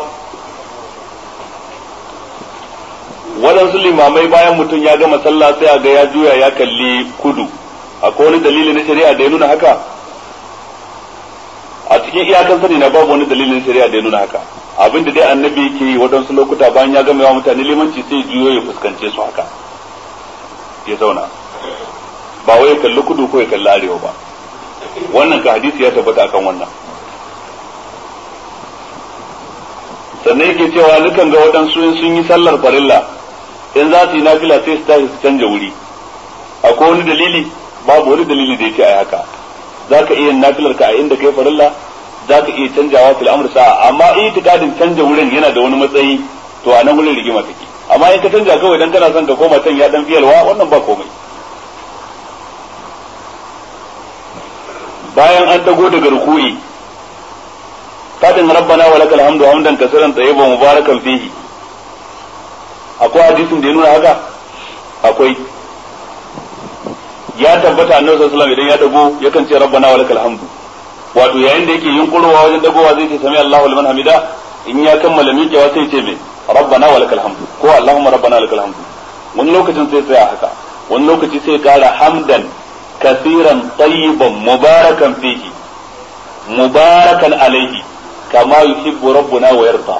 waɗansu limamai bayan mutum ya gama sallah sai a ga ya juya ya kalli kudu akwai wani dalili na shari'a da ya nuna haka a cikin iyakan sani na babu wani dalilin shari'a da ya nuna haka abinda dai annabi ke yi waɗansu lokuta bayan ya gama yawa mutane limanci sai juyo ya fuskance su haka ya zauna ba wai ya kalli kudu ko ya kalli arewa ba wannan ka hadisi ya tabbata akan wannan sannan yake cewa nukan ga waɗansu sun yi sallar farilla in za su yi nafila sai su tashi su canja wuri akwai wani dalili babu wani dalili da yake ai haka za ka iya nafilar ka a inda kai farilla za ka iya canjawa fil amr sa'a amma itikadin canja wurin yana da wani matsayi to a nan wurin rigima take amma in ka canja kawai dan kana son ka koma can ya dan fiyalwa wannan ba komai bayan an dago daga ruku'i fadin rabbana wa lakal hamdu hamdan kaseeran tayyiban mubarakan fihi akwai hadisin da ya nuna haka akwai ya tabbata annabi sallallahu alaihi wasallam idan ya dago yakan ce rabbana wa lakal hamdu wato yayin da yake yunkurowa wajen dagowa zai ce sami Allahu liman hamida in ya kammala miƙewa sai ce me rabbana wa lakal hamdu ko allahumma rabbana wa lakal hamdu wani lokacin sai tsaya haka wani lokaci sai kara hamdan kaseeran tayyiban mubarakan fihi mubarakan alaihi كما يحب ربنا ويرضى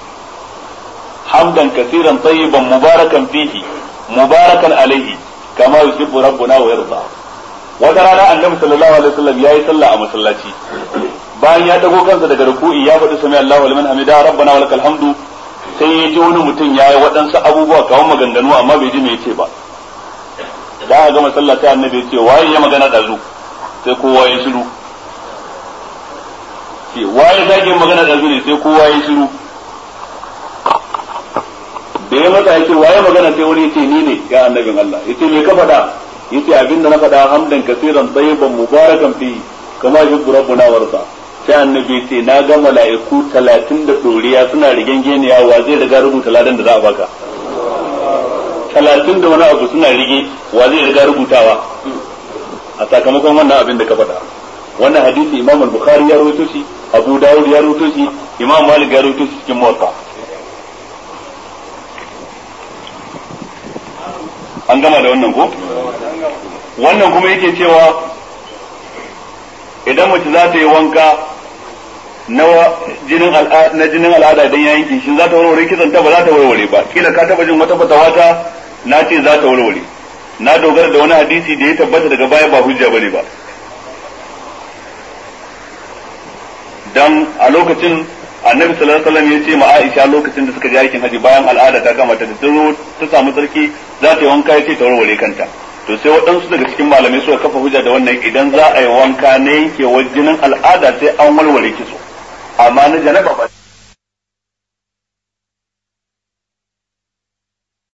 حمدا كثيرا طيبا مباركا فيه مباركا عليه كما يحب ربنا ويرضى wata rana annabi sallallahu alaihi wasallam yayi sallah a masallaci bayan ya dago kansa daga ruku'i ya faɗi sami Allahu liman hamida rabbana wa lakal hamdu sai ya ji wani mutum yayi waɗansu abubuwa kawan maganganu amma bai ji me yace ba da aka gama sallah sai annabi ya ce waye ya magana da zu sai kowa ya shiru ce waye zage magana da zuri sai kowa ya shiru da ya mata yake waye magana sai wani yace ni ne ya annabin Allah yace me ka faɗa yace abinda na faɗa hamdan kaseeran tayyiban mubarakan fi kama yuhibbu rabbuna warda sai annabi yace na ga mala'iku talatin da doriya suna rigengeniya wa zai riga rubuta ladan da za a baka talatin da wani abu suna rige wa zai riga rubutawa a sakamakon wannan abin da ka faɗa wannan hadisi Imam al-Bukhari ya rawaito shi Abu Dawud ya rawaito shi Imam Malik ya rawaito shi cikin Muwatta an gama da wannan ko wannan kuma yake cewa idan mace za ta yi wanka na jinin al'ada na jinin al'ada idan ya yanke shin za ta warware kitsan ta ba za ta warware ba kila ka taba jin wata fatawa ta na ce za ta warware na dogara da wani hadisi da ya tabbata daga baya ba hujja bane ba dan a lokacin annabi sallallahu alaihi wasallam ya ce ma Aisha lokacin da suka je aikin haji bayan al'ada ta kama ta da tsiro ta samu sarki za ta yi wanka ya ce ta warware kanta to sai waɗansu daga cikin malamai suka kafa hujja da wannan idan za a yi wanka na yankewar jinin al'ada sai an warware kitso amma na janaba ba